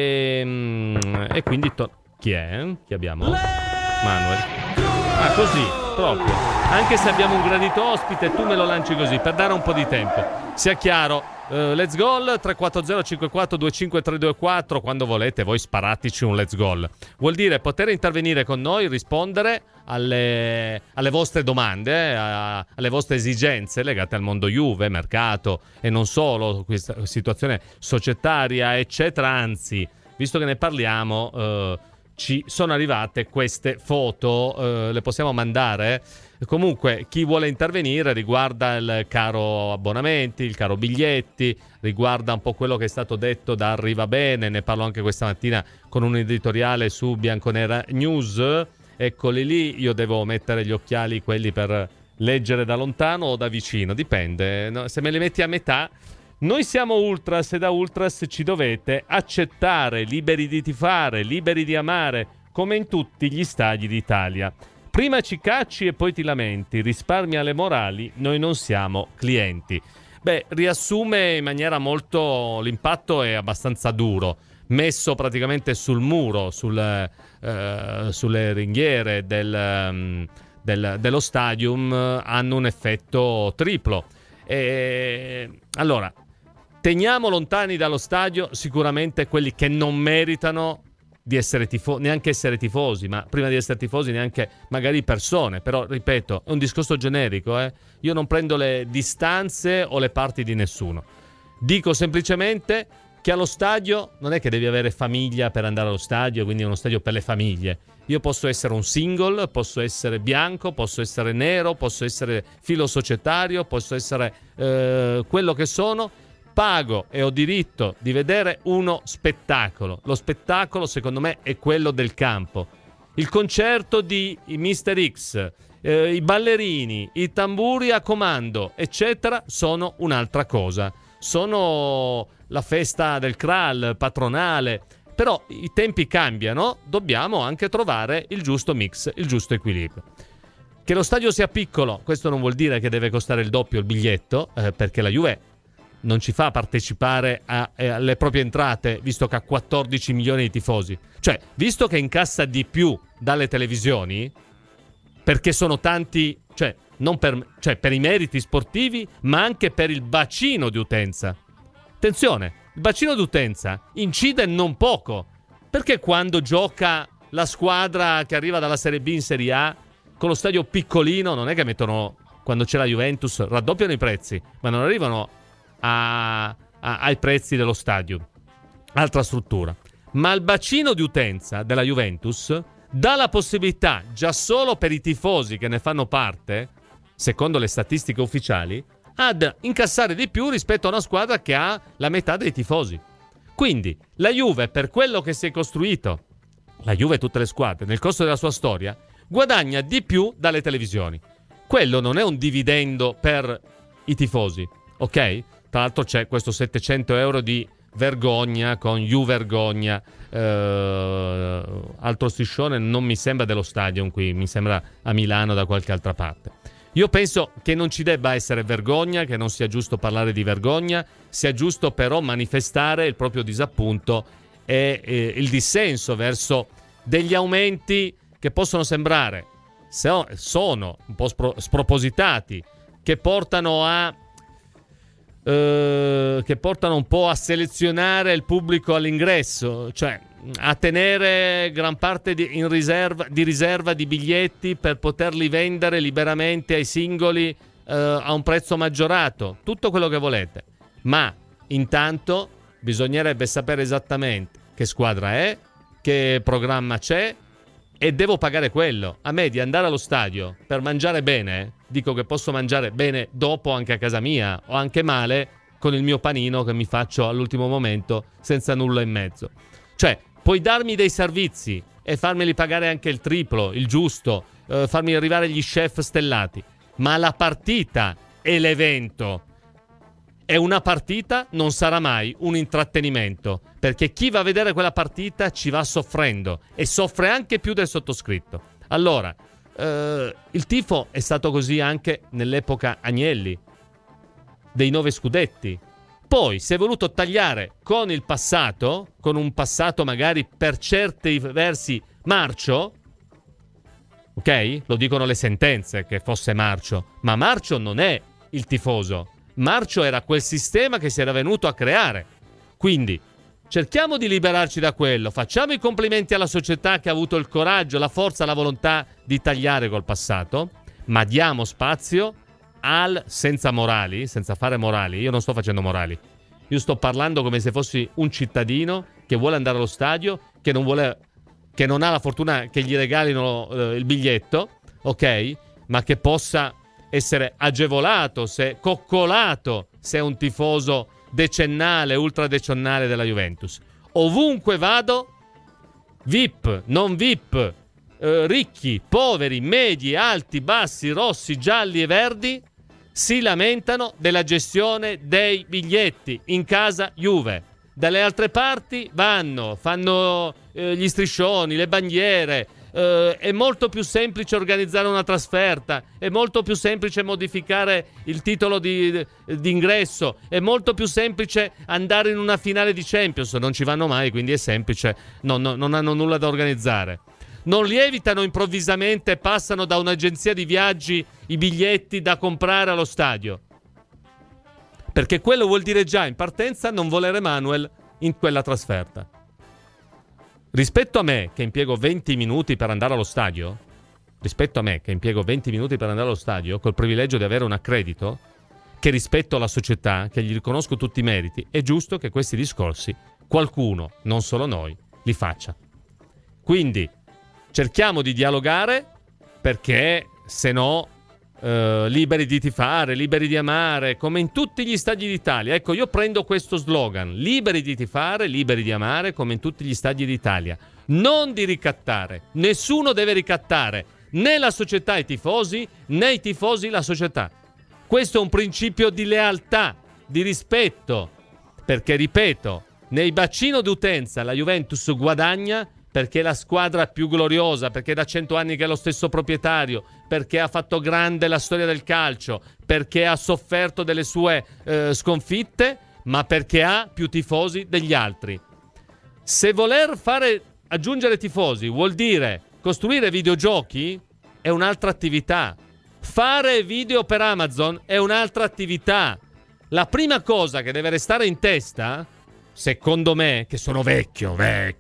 e quindi chi è? Chi abbiamo? Manuel. Ah, così, proprio. Anche se abbiamo un gradito ospite, tu me lo lanci così, per dare un po' di tempo. Sia chiaro, let's goal, 340 54 25 324, quando volete voi sparateci un let's goal. Vuol dire poter intervenire con noi, rispondere alle vostre domande, alle vostre esigenze legate al mondo Juve, mercato e non solo, questa situazione societaria, eccetera. Anzi, visto che ne parliamo, ci sono arrivate queste foto, le possiamo mandare? Comunque, chi vuole intervenire riguarda il caro abbonamenti, il caro biglietti, riguarda un po' quello che è stato detto da Arriva Bene, ne parlo anche questa mattina con un editoriale su Bianconera News. Eccoli lì, io devo mettere gli occhiali, quelli per leggere da lontano o da vicino, dipende, no? Se me li metti a metà. Noi siamo Ultras e da Ultras ci dovete accettare, liberi di tifare, liberi di amare, come in tutti gli stadi d'Italia. Prima ci cacci e poi ti lamenti, risparmia le morali, noi non siamo clienti. Beh, riassume in maniera molto... l'impatto è abbastanza duro, messo praticamente sul muro, sulle ringhiere dello stadium, hanno un effetto triplo. Allora, teniamo lontani dallo stadio sicuramente quelli che non meritano di essere neanche essere tifosi, ma prima di essere tifosi neanche magari persone. Però, ripeto, è un discorso generico, Io non prendo le distanze o le parti di nessuno. Dico semplicemente che allo stadio non è che devi avere famiglia per andare allo stadio, quindi è uno stadio per le famiglie. Io posso essere un single, posso essere bianco, posso essere nero, posso essere filo societario, posso essere quello che sono. Pago e ho diritto di vedere uno spettacolo. Lo spettacolo, secondo me, è quello del campo. Il concerto di Mr. X, i ballerini, i tamburi a comando, eccetera, sono un'altra cosa. Sono la festa del Kral, patronale. Però i tempi cambiano, dobbiamo anche trovare il giusto mix, il giusto equilibrio. Che lo stadio sia piccolo, questo non vuol dire che deve costare il doppio il biglietto, perché la Juve non ci fa partecipare alle proprie entrate, visto che ha 14 milioni di tifosi. Cioè, visto che incassa di più dalle televisioni, perché sono tanti, non per i meriti sportivi, ma anche per il bacino di utenza. Attenzione, il bacino di utenza incide non poco, perché quando gioca la squadra che arriva dalla Serie B in Serie A, con lo stadio piccolino, non è che mettono, quando c'è la Juventus, raddoppiano i prezzi, ma non arrivano ai prezzi dello stadio, altra struttura. Ma il bacino di utenza della Juventus dà la possibilità, già solo per i tifosi che ne fanno parte, secondo le statistiche ufficiali, ad incassare di più rispetto a una squadra che ha la metà dei tifosi. Quindi la Juve, per quello che si è costruito, la Juve e tutte le squadre nel corso della sua storia, guadagna di più dalle televisioni. Quello non è un dividendo per i tifosi, ok? Tra l'altro c'è questo 700 euro di vergogna con Vergogna, altro striscione, non mi sembra dello stadium qui, mi sembra a Milano da qualche altra parte. Io penso che non ci debba essere vergogna, che non sia giusto parlare di vergogna, sia giusto però manifestare il proprio disappunto e il dissenso verso degli aumenti che possono sembrare, sono un po' spropositati, che portano un po' a selezionare il pubblico all'ingresso, cioè a tenere gran parte di riserva di biglietti per poterli vendere liberamente ai singoli a un prezzo maggiorato, tutto quello che volete. Ma intanto bisognerebbe sapere esattamente che squadra è, che programma c'è, e devo pagare quello. A me di andare allo stadio per mangiare bene, dico che posso mangiare bene dopo anche a casa mia, o anche male con il mio panino che mi faccio all'ultimo momento senza nulla in mezzo. Cioè, puoi darmi dei servizi e farmeli pagare anche il triplo, il giusto, farmi arrivare gli chef stellati, ma la partita e l'evento è una partita, non sarà mai un intrattenimento, perché chi va a vedere quella partita ci va soffrendo e soffre anche più del sottoscritto. Allora, il tifo è stato così anche nell'epoca Agnelli, dei 9 scudetti. Poi si è voluto tagliare con il passato, con un passato magari per certi versi marcio, ok? Lo dicono le sentenze che fosse marcio, ma marcio non è il tifoso. Marcio era quel sistema che si era venuto a creare. Quindi cerchiamo di liberarci da quello, facciamo i complimenti alla società che ha avuto il coraggio, la forza, la volontà di tagliare col passato, ma diamo spazio al senza morali, senza fare morali. Io non sto facendo morali, io sto parlando come se fossi un cittadino che vuole andare allo stadio, che non ha la fortuna che gli regalino il biglietto, ok? Ma che possa essere agevolato, se coccolato, se è un tifoso decennale, ultradecennale della Juventus. Ovunque vado, VIP, non VIP, ricchi, poveri, medi, alti, bassi, rossi, gialli e verdi si lamentano della gestione dei biglietti in casa Juve. Dalle altre parti fanno gli striscioni, le bandiere. È molto più semplice organizzare una trasferta, è molto più semplice modificare il titolo di ingresso, è molto più semplice andare in una finale di Champions. Non ci vanno mai, quindi è semplice, non hanno nulla da organizzare. Non lievitano improvvisamente e passano da un'agenzia di viaggi i biglietti da comprare allo stadio, perché quello vuol dire già in partenza non volere Manuel in quella trasferta. Rispetto a me che impiego 20 minuti per andare allo stadio, col privilegio di avere un accredito, che rispetto alla società, che gli riconosco tutti i meriti, è giusto che questi discorsi qualcuno, non solo noi, li faccia. Quindi cerchiamo di dialogare, perché se no liberi di tifare, liberi di amare, come in tutti gli stadi d'Italia. Ecco, io prendo questo slogan: liberi di tifare, liberi di amare, come in tutti gli stadi d'Italia. Non di ricattare. Nessuno deve ricattare, né la società i tifosi, né i tifosi la società. Questo è un principio di lealtà, di rispetto, perché, ripeto, nei bacino d'utenza la Juventus guadagna perché è la squadra più gloriosa, perché da 100 anni che è lo stesso proprietario, perché ha fatto grande la storia del calcio, perché ha sofferto delle sue sconfitte, ma perché ha più tifosi degli altri. Se voler aggiungere tifosi vuol dire costruire videogiochi, è un'altra attività. Fare video per Amazon è un'altra attività. La prima cosa che deve restare in testa, secondo me, che sono vecchio,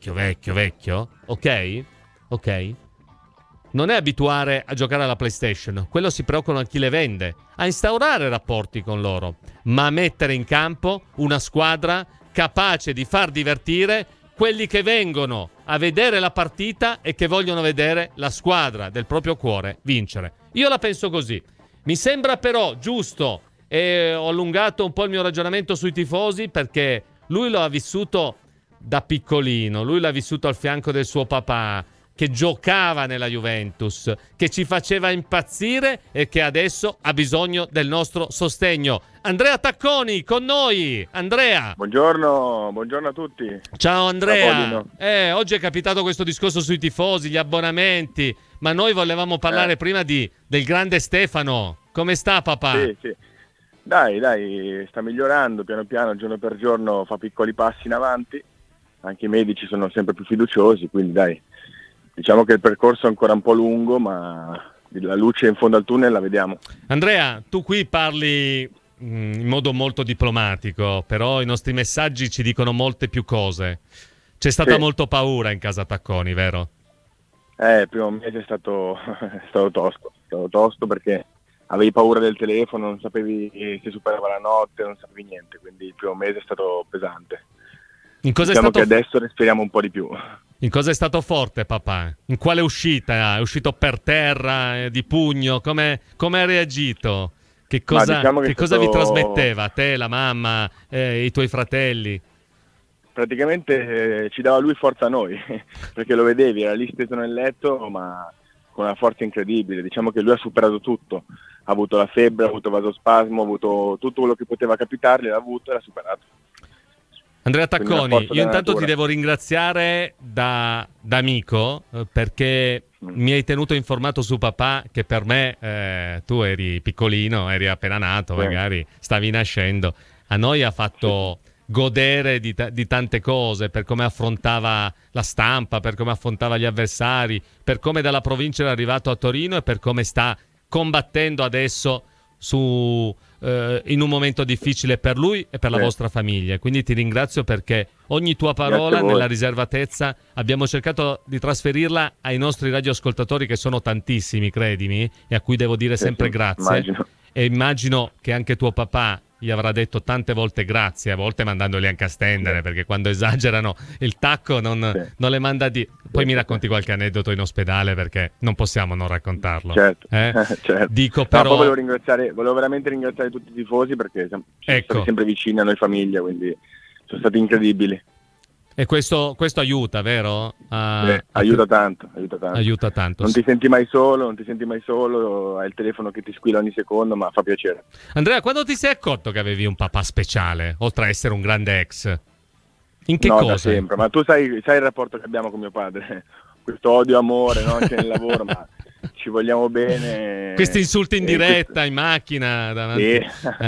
ok? Non è abituare a giocare alla PlayStation, quello si preoccupano chi le vende, a instaurare rapporti con loro, ma a mettere in campo una squadra capace di far divertire quelli che vengono a vedere la partita e che vogliono vedere la squadra del proprio cuore vincere. Io la penso così. Mi sembra però giusto, e ho allungato un po' il mio ragionamento sui tifosi, perché lui lo ha vissuto da piccolino, lui l'ha vissuto al fianco del suo papà, che giocava nella Juventus, che ci faceva impazzire e che adesso ha bisogno del nostro sostegno. Andrea Tacconi con noi. Andrea. Buongiorno a tutti. Ciao Andrea. Oggi è capitato questo discorso sui tifosi, gli abbonamenti, ma noi volevamo parlare prima del grande Stefano. Come sta papà? Sì. Dai, sta migliorando piano piano, giorno per giorno fa piccoli passi in avanti. Anche i medici sono sempre più fiduciosi, quindi dai. Diciamo che il percorso è ancora un po' lungo, ma la luce in fondo al tunnel la vediamo. Andrea, tu qui parli in modo molto diplomatico, però i nostri messaggi ci dicono molte più cose. C'è stata molto paura in casa Tacconi, vero? Il primo mese è stato tosto perché avevi paura del telefono, non sapevi se superava la notte, non sapevi niente, quindi il primo mese è stato pesante. Diciamo che adesso respiriamo un po' di più. In cosa è stato forte papà? In quale uscita? È uscito per terra, di pugno? Come ha reagito? Che cosa vi trasmetteva? A te, la mamma, i tuoi fratelli? Praticamente ci dava lui forza a noi, perché lo vedevi, era lì steso nel letto, ma con una forza incredibile. Diciamo che lui ha superato tutto. Ha avuto la febbre, ha avuto vasospasmo, ha avuto tutto quello che poteva capitargli, l'ha avuto e l'ha superato. Andrea Quindi una Tacconi, forza io della intanto ti natura. devo ringraziare da amico perché mi hai tenuto informato su papà, che per me tu eri piccolino, eri appena nato, Sì. magari stavi nascendo. A noi ha fatto godere di tante cose, per come affrontava la stampa, per come affrontava gli avversari, per come dalla provincia era arrivato a Torino e per come sta combattendo adesso in un momento difficile per lui e per la vostra famiglia. Quindi ti ringrazio perché ogni tua parola nella riservatezza abbiamo cercato di trasferirla ai nostri radioascoltatori, che sono tantissimi, credimi, e a cui devo dire sempre grazie. E immagino che anche tuo papà gli avrà detto tante volte grazie, a volte mandandoli anche a stendere, perché quando esagerano il tacco non le manda di... Poi mi racconti qualche aneddoto in ospedale, perché non possiamo non raccontarlo. Certo, certo. Dico però... No, poi volevo veramente ringraziare tutti i tifosi, perché sono stati sempre vicini a noi famiglia, quindi sono stati incredibili. E questo aiuta, vero? Aiuta tanto. Aiuta tanto. Non ti senti mai solo, hai il telefono che ti squilla ogni secondo, ma fa piacere. Andrea, quando ti sei accorto che avevi un papà speciale, oltre a essere un grande ex? In che cosa? Da sempre, ma tu sai il rapporto che abbiamo con mio padre, questo odio-amore, no? Anche nel lavoro, ma ci vogliamo bene. Questi insulti in diretta, in macchina, davanti.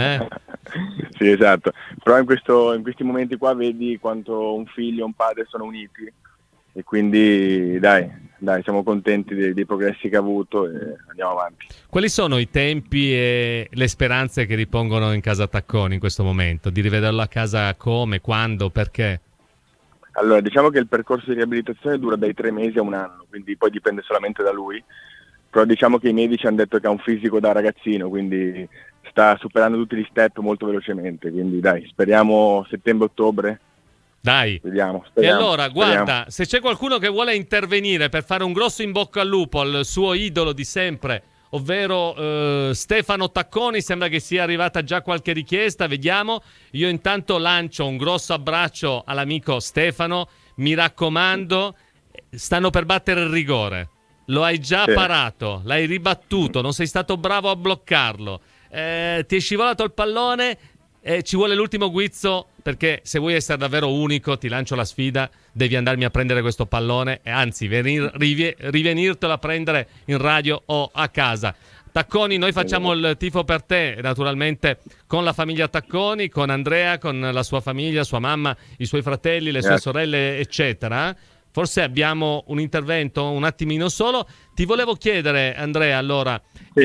Sì, esatto. Però in questi momenti qua vedi quanto un figlio e un padre sono uniti, e quindi dai, siamo contenti dei progressi che ha avuto e andiamo avanti. Quali sono i tempi e le speranze che ripongono in casa Tacconi in questo momento? Di rivederlo a casa come, quando, perché? Allora, diciamo che il percorso di riabilitazione dura dai 3 mesi a 1 anno, quindi poi dipende solamente da lui, però diciamo che i medici hanno detto che ha un fisico da ragazzino, quindi sta superando tutti gli step molto velocemente, quindi dai, speriamo settembre-ottobre. Dai, speriamo. E allora, guarda, se c'è qualcuno che vuole intervenire per fare un grosso in bocca al lupo al suo idolo di sempre, ovvero Stefano Tacconi, sembra che sia arrivata già qualche richiesta, vediamo. Io intanto lancio un grosso abbraccio all'amico Stefano, mi raccomando, stanno per battere il rigore, lo hai già parato, l'hai ribattuto, non sei stato bravo a bloccarlo, ti è scivolato il pallone, ci vuole l'ultimo guizzo, perché se vuoi essere davvero unico, ti lancio la sfida, devi andarmi a prendere questo pallone e anzi rivenirtelo a prendere in radio o a casa. Tacconi, noi facciamo il tifo per te, naturalmente con la famiglia Tacconi, con Andrea, con la sua famiglia, sua mamma, i suoi fratelli, le sue sorelle, eccetera. Forse abbiamo un intervento un attimino solo. Ti volevo chiedere, Andrea, allora,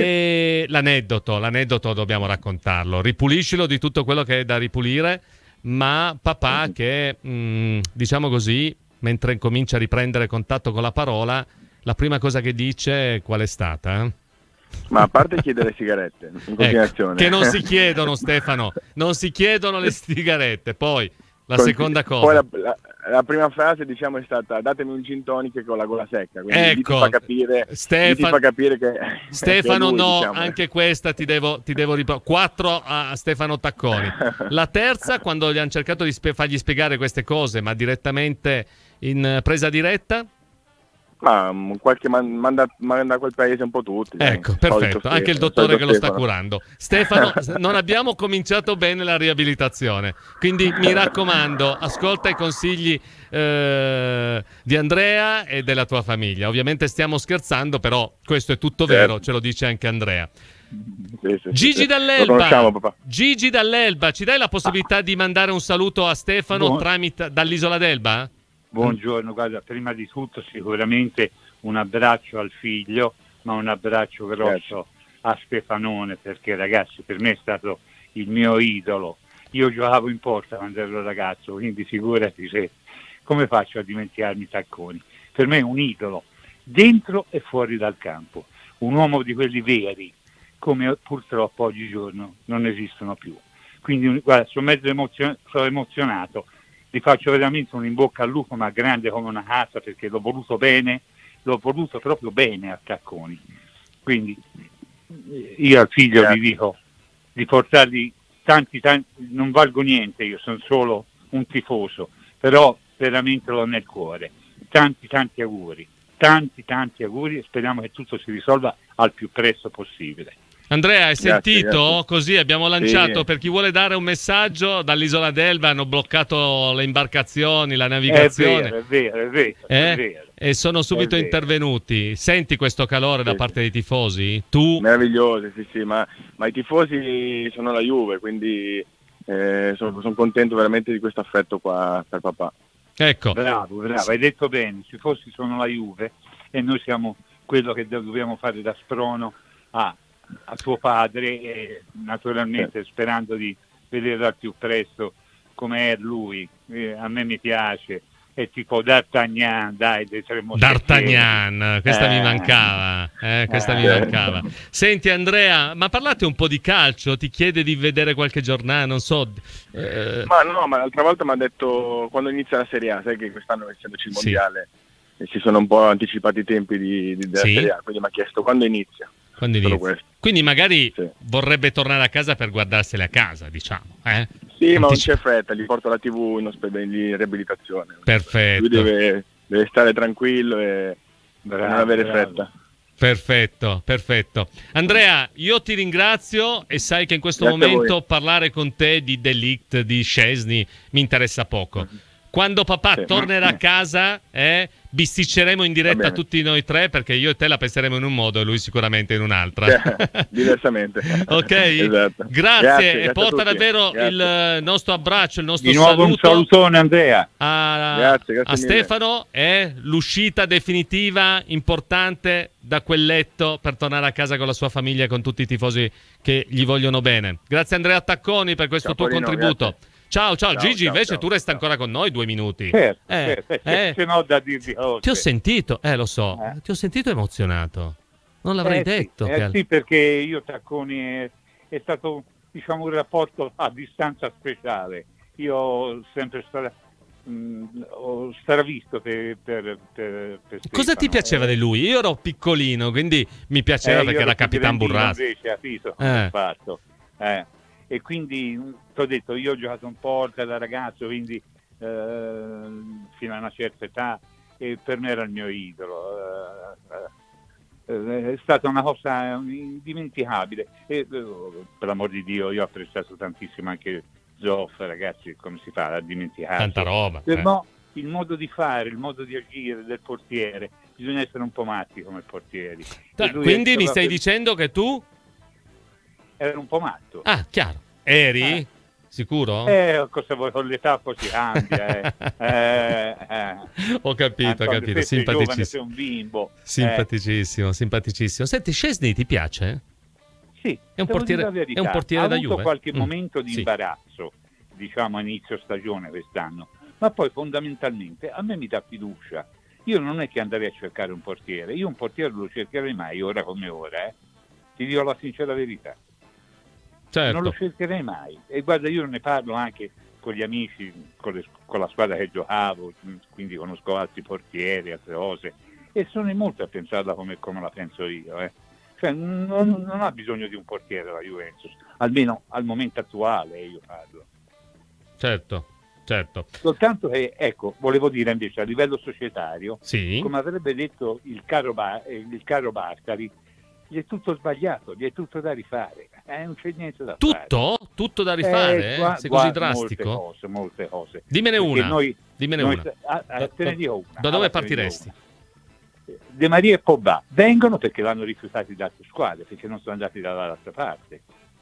l'aneddoto dobbiamo raccontarlo, ripuliscilo di tutto quello che è da ripulire, ma papà che, diciamo così, mentre comincia a riprendere contatto con la parola, la prima cosa che dice qual è stata? Ma a parte chiedere sigarette, in continuazione. Che non si chiedono, Stefano, non si chiedono le sigarette, poi... La seconda cosa. Poi la prima frase, diciamo, è stata: datemi un gin tonic che ho la gola secca. Quindi ti fa capire, che Stefano, lui, no, diciamo. anche questa ti devo 4 a Stefano Tacconi. La terza, quando gli hanno cercato di fargli spiegare queste cose, ma direttamente in presa diretta? Ma qualche manda a quel paese un po' tutti. Ecco, perfetto, anche il dottore che lo sta curando. Stefano, non abbiamo cominciato bene la riabilitazione, quindi mi raccomando, ascolta i consigli di Andrea e della tua famiglia. Ovviamente stiamo scherzando, però questo è tutto vero, ce lo dice anche Andrea. Gigi dall'Elba, Gigi dall'Elba, ci dai la possibilità di mandare un saluto a Stefano dall'Isola d'Elba? Buongiorno, guarda, prima di tutto sicuramente un abbraccio al figlio, ma un abbraccio grosso a Stefanone, perché ragazzi, per me è stato il mio idolo. Io giocavo in porta quando ero ragazzo, quindi figurati se come faccio a dimenticarmi Tacconi. Per me è un idolo, dentro e fuori dal campo, un uomo di quelli veri, come purtroppo oggigiorno non esistono più. Quindi guarda, sono emozionato. Ti faccio veramente un in bocca al lupo, ma grande come una casa, perché l'ho voluto proprio bene a Tacconi. Quindi io al figlio gli dico di portargli tanti, non valgo niente, io sono solo un tifoso, però veramente l'ho nel cuore. Tanti auguri, tanti auguri, e speriamo che tutto si risolva al più presto possibile. Andrea, hai sentito? Grazie. Così abbiamo lanciato, Sì. per chi vuole dare un messaggio, dall'isola d'Elba hanno bloccato le imbarcazioni, la navigazione. È vero. E sono subito È vero. intervenuti. Senti questo calore da Sì, parte dei tifosi? Tu? Meravigliosi, sì, ma i tifosi sono la Juve, quindi sono contento veramente di questo affetto qua per papà. Ecco. Bravo, hai detto bene, i tifosi sono la Juve e noi siamo quello che dobbiamo fare da sprono a tuo padre, e naturalmente sperando di vederlo al più presto come è lui. A me mi piace, è tipo D'Artagnan, dai, dei tre moschettieri. D'Artagnan, questa mi mancava, mi mancava. Senti Andrea, ma parlate un po' di calcio, ti chiede di vedere qualche giornata, non so. Ma l'altra volta mi ha detto quando inizia la Serie A, sai che quest'anno essendoci il Sì. mondiale e si sono un po' anticipati i tempi della Sì. Serie A, quindi mi ha chiesto quando inizia. Quando Solo inizia. questo. Quindi magari Sì. vorrebbe tornare a casa per guardarsele a casa, diciamo. Sì, ma non c'è fretta, gli porto la TV in riabilitazione. Perfetto. Lui deve stare tranquillo e non avere fretta. Perfetto. Andrea, io ti ringrazio e sai che in questo Grazie a momento voi. parlare con te di De Ligt, di Szczesny mi interessa poco. Quando papà Sì. tornerà a casa, bisticceremo in Va diretta bene. tutti noi tre, perché io e te la penseremo in un modo e lui sicuramente in un'altra. Diversamente. Ok? Esatto. Grazie e a porta tutti. davvero Grazie. il nostro abbraccio, il nostro Di nuovo un saluto salutone, Andrea. Grazie a mille. Stefano. È l'uscita definitiva importante da quel letto per tornare a casa con la sua famiglia e con tutti i tifosi che gli vogliono bene. Grazie Andrea Tacconi per questo Ciao, tuo Paolino, contributo. grazie. Ciao Gigi, invece ciao, tu resta ciao. ancora con noi 2 minuti. Certo, se no da dirvi cose. Ti ho sentito, lo so, ti ho sentito emozionato. Non l'avrei detto. Sì, perché io Tacconi è stato, diciamo, un rapporto a distanza speciale. Io ho sempre ho stravisto per Cosa ti Stefano. piaceva di lui? Io ero piccolino, quindi mi piaceva perché era Capitan Burrasco. Invece ha visto come fatto. E quindi ti ho detto, io ho giocato un po' da ragazzo, quindi fino a una certa età, e per me era il mio idolo. È stata una cosa indimenticabile e per l'amor di Dio io ho apprezzato tantissimo anche Zoff, ragazzi, come si fa a dimenticare Tanta roba. No, il modo di fare, il modo di agire del portiere, bisogna essere un po' matti come portieri. Quindi mi stai dicendo che tu era un po' matto. Ah, chiaro. Eri? Sicuro? Cosa vuoi, con l'età poi si cambia. Ho capito. Simpaticissimo. Sei un bimbo. Simpaticissimo. Senti, Szczesny ti piace? Sì, è un portiere da Juve. Ha avuto qualche momento di imbarazzo, diciamo a inizio stagione quest'anno, ma poi fondamentalmente a me mi dà fiducia. Io non è che andrei a cercare un portiere, io un portiere non lo cercherei mai, ora come ora, ti dico la sincera verità. Certo. Non lo cercherei mai. E guarda, io ne parlo anche con gli amici, con la squadra che giocavo, quindi conosco altri portieri, altre cose, e sono molto a pensarla come la penso io. Cioè, non ha bisogno di un portiere la Juventus, almeno al momento attuale io parlo. Certo. Soltanto che, ecco, volevo dire invece a livello societario, sì, come avrebbe detto il caro Bartali, gli è tutto sbagliato, gli è tutto da rifare, non c'è niente da fare. Tutto da rifare? Sei così drastico? Molte cose. Dimmene una. Te ne dico una. Da dove partiresti? De Maria e Pogba vengono perché l'hanno rifiutati da altre squadre, perché non sono andati dall'altra parte.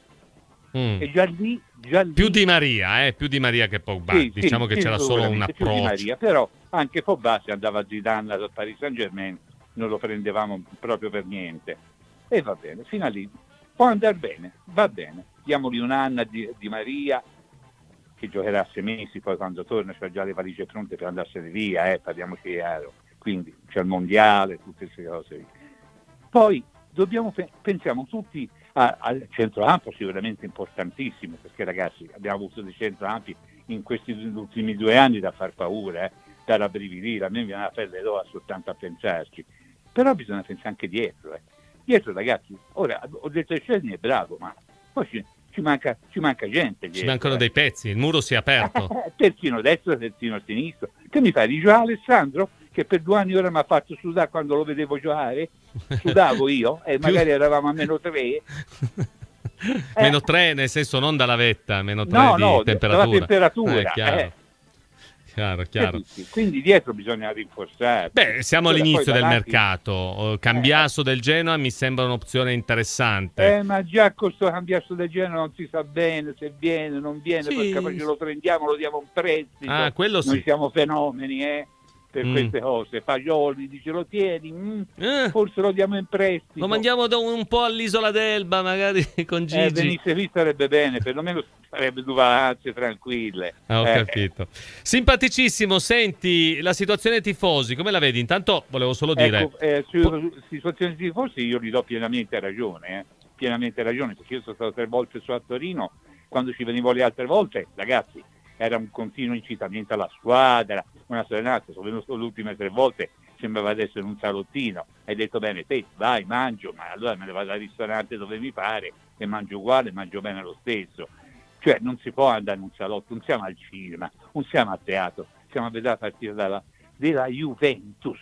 E già lì più Di Maria che Pogba, diciamo che c'era solo un approccio. Più Di Maria, però anche Pogba, se andava a Zidane dal Paris Saint-Germain non lo prendevamo proprio per niente. E va bene, fino a lì può andare bene, va bene, diamogli un anno a Di Maria che giocherà 6 mesi, poi quando torna c'ha già le valigie pronte per andarsene via, parliamoci chiaro, quindi c'è il mondiale, tutte queste cose lì. Poi pensiamo tutti al centrocampo, sicuramente importantissimo, perché ragazzi abbiamo avuto dei centrocampi in questi ultimi 2 anni da far paura, da rabbrividire, a me viene la pelle d'oca soltanto a pensarci, però bisogna pensare anche dietro. Dietro ragazzi, ora ho detto che Szczesny è bravo, ma poi ci manca gente dietro. Ci mancano dei pezzi, il muro si è aperto. Terzino destro, terzino sinistro. Che mi fai di Gio Alessandro? che per 2 anni ora mi ha fatto sudare quando lo vedevo giocare, sudavo io e magari eravamo a -3. -3 nel senso non dalla vetta, -3 di temperatura. Dalla temperatura. Chiaro. Quindi dietro bisogna rinforzare. Beh, siamo all'inizio del mercato. Cambiasso del Genoa mi sembra un'opzione interessante. Ma già questo Cambiasso del Genoa non si sa bene se viene, non viene, perché poi ce lo prendiamo, lo diamo un prestito. Quello sì. Noi siamo fenomeni, per queste cose. Fagioli dice lo tieni, forse lo diamo in prestito. Lo mandiamo un po' all'Isola d'Elba, magari con Gigi. Venisse lì sarebbe bene, perlomeno sarebbe 2 vacanze tranquille. Ho capito. Simpaticissimo, senti, la situazione dei tifosi, come la vedi? Intanto volevo solo dire... sulla situazione dei tifosi io gli do pienamente ragione, perché io sono stato 3 volte su a Torino, quando ci venivo le altre volte, ragazzi, era un continuo incitamento alla squadra, una serenata. Sono venuto le ultime 3 volte, sembrava adesso in un salottino. Hai detto bene, te vai, mangio, ma allora me ne vado al ristorante dove mi pare e mangio uguale, mangio bene lo stesso. Cioè non si può andare in un salotto, non siamo al cinema, non siamo a teatro, siamo a vedere la partita della Juventus.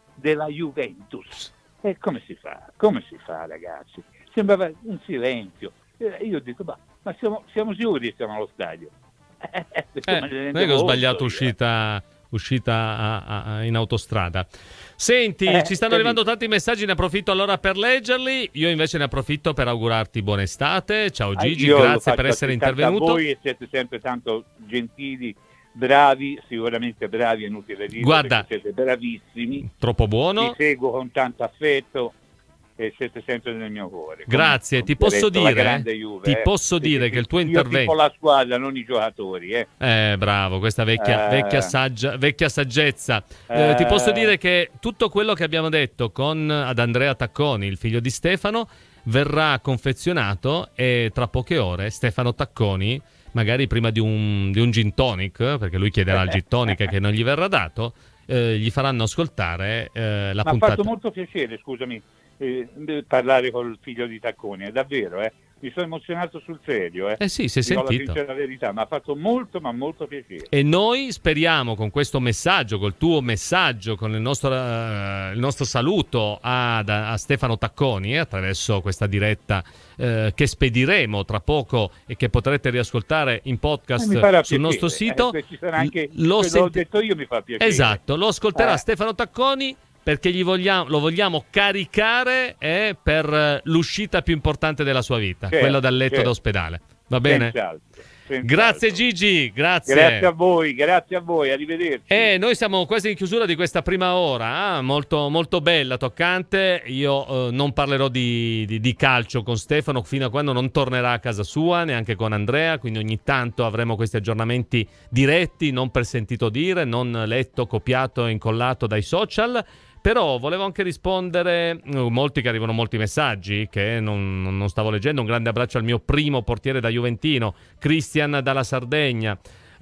E come si fa, ragazzi? Sembrava un silenzio. Io ho detto, ma siamo sicuri che siamo allo stadio? Non è che ho sbagliato uscita in autostrada. Senti, ci stanno arrivando tanti messaggi, ne approfitto allora per leggerli. Io invece ne approfitto per augurarti buona estate. Ciao Gigi, grazie per essere intervenuto. Voi siete sempre tanto gentili, bravi, sicuramente bravi, è inutile dire. Guarda, siete bravissimi. Troppo buono. Vi seguo con tanto affetto e siete sempre nel mio cuore. Grazie, ti posso dire che il tuo intervento... Io tifo la squadra, non i giocatori. Bravo, questa vecchia saggezza. Ti posso dire che tutto quello che abbiamo detto ad Andrea Tacconi, il figlio di Stefano, verrà confezionato e tra poche ore Stefano Tacconi, magari prima di un gin tonic, perché lui chiederà il gin tonic che non gli verrà dato, gli faranno ascoltare la puntata. Mi ha fatto molto piacere, scusami, parlare col figlio di Tacconi, è davvero, mi sono emozionato sul serio. Sì, si è sentito. La verità, mi ha fatto molto, ma molto piacere. E noi speriamo con questo messaggio, col tuo messaggio, con il nostro saluto a Stefano Tacconi, attraverso questa diretta che spediremo tra poco e che potrete riascoltare in podcast sul nostro sito. Ci sarà anche l'ho detto io, mi fa piacere. Esatto, lo ascolterà Stefano Tacconi, perché lo vogliamo caricare per l'uscita più importante della sua vita, quella dal letto d'ospedale. Va bene? Senz'altro. Grazie Gigi, grazie. Grazie a voi, arrivederci. Noi siamo quasi in chiusura di questa prima ora, molto, molto bella, toccante. Io non parlerò di calcio con Stefano fino a quando non tornerà a casa sua, neanche con Andrea, quindi ogni tanto avremo questi aggiornamenti diretti, non per sentito dire, non letto, copiato e incollato dai social. Però volevo anche rispondere, molti messaggi che non stavo leggendo. Un grande abbraccio al mio primo portiere da Juventino, Christian dalla Sardegna.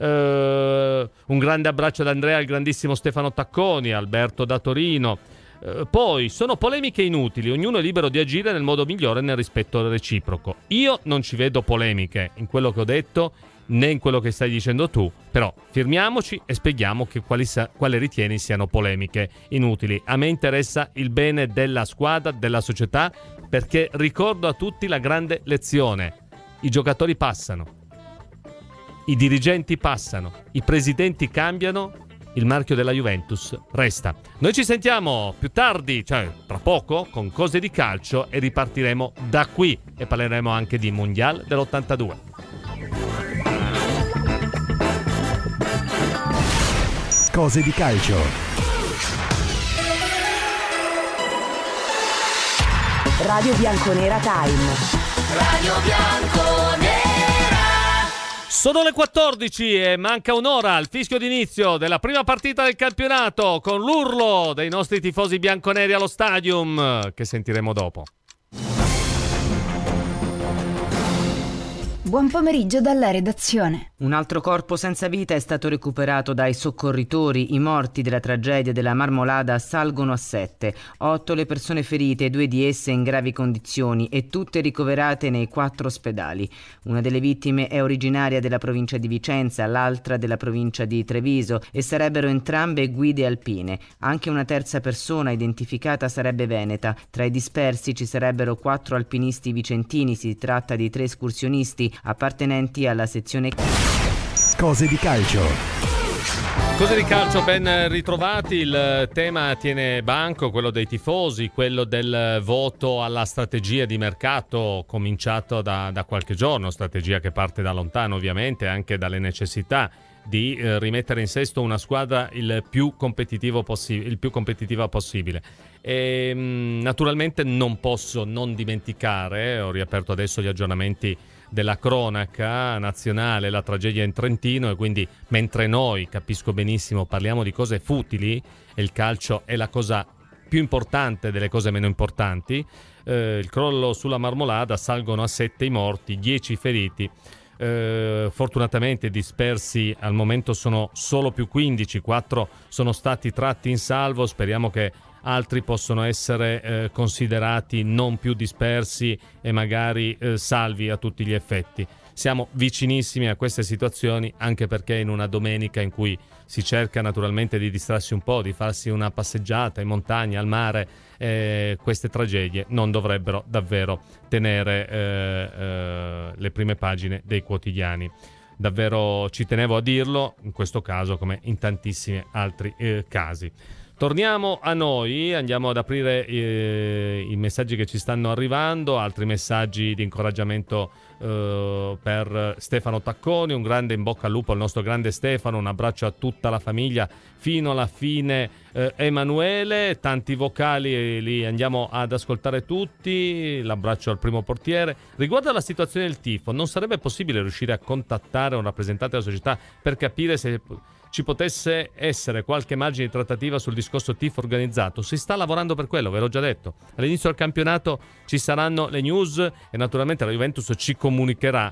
Un grande abbraccio ad Andrea, al grandissimo Stefano Tacconi, Alberto da Torino. Poi sono polemiche inutili, ognuno è libero di agire nel modo migliore nel rispetto reciproco. Io non ci vedo polemiche in quello che ho detto, né in quello che stai dicendo tu, però firmiamoci e spieghiamo quali ritieni siano polemiche inutili. A me interessa il bene della squadra, della società, perché ricordo a tutti la grande lezione: i giocatori passano, i dirigenti passano, i presidenti cambiano, il marchio della Juventus resta. Noi ci sentiamo più tardi, cioè tra poco, con Cose di Calcio, e ripartiremo da qui e parleremo anche di Mondial dell'82. Cose di Calcio. Radio Bianconera Time. Radio Bianconera. Sono le 14 e manca un'ora al fischio d'inizio della prima partita del campionato, con l'urlo dei nostri tifosi bianconeri allo stadium, che sentiremo dopo. Buon pomeriggio dalla redazione. Un altro corpo senza vita è stato recuperato dai soccorritori. I morti della tragedia della Marmolada salgono a 7. 8 le persone ferite, 2 di esse in gravi condizioni e tutte ricoverate nei 4 ospedali. Una delle vittime è originaria della provincia di Vicenza, l'altra della provincia di Treviso e sarebbero entrambe guide alpine. Anche una terza persona identificata sarebbe veneta. Tra i dispersi ci sarebbero 4 alpinisti vicentini. Si tratta di 3 escursionisti appartenenti alla sezione Cose di calcio. Cose di calcio, ben ritrovati. Il tema tiene banco, quello dei tifosi, quello del voto alla strategia di mercato cominciato da qualche giorno, strategia che parte da lontano ovviamente, anche dalle necessità di rimettere in sesto una squadra il più competitiva possibile. E naturalmente non posso non dimenticare, ho riaperto adesso gli aggiornamenti della cronaca nazionale, la tragedia in Trentino, e quindi mentre noi, capisco benissimo, parliamo di cose futili e il calcio è la cosa più importante delle cose meno importanti, il crollo sulla Marmolada, salgono a 7 i morti, 10 i feriti. Fortunatamente dispersi al momento sono solo più 15, 4 sono stati tratti in salvo, speriamo che altri possono essere considerati non più dispersi e magari salvi a tutti gli effetti. Siamo vicinissimi a queste situazioni, anche perché in una domenica in cui si cerca naturalmente di distrarsi un po', di farsi una passeggiata in montagna, al mare, queste tragedie non dovrebbero davvero tenere le prime pagine dei quotidiani. Davvero ci tenevo a dirlo, in questo caso come in tantissimi altri casi. Torniamo a noi, andiamo ad aprire i messaggi che ci stanno arrivando, altri messaggi di incoraggiamento per Stefano Tacconi, un grande in bocca al lupo al nostro grande Stefano, un abbraccio a tutta la famiglia fino alla fine. Emanuele, tanti vocali li andiamo ad ascoltare tutti, l'abbraccio al primo portiere. Riguardo alla situazione del tifo, non sarebbe possibile riuscire a contattare un rappresentante della società per capire se ci potesse essere qualche margine di trattativa sul discorso tifo organizzato? Si sta lavorando per quello, ve l'ho già detto. All'inizio del campionato ci saranno le news e naturalmente la Juventus ci comunicherà.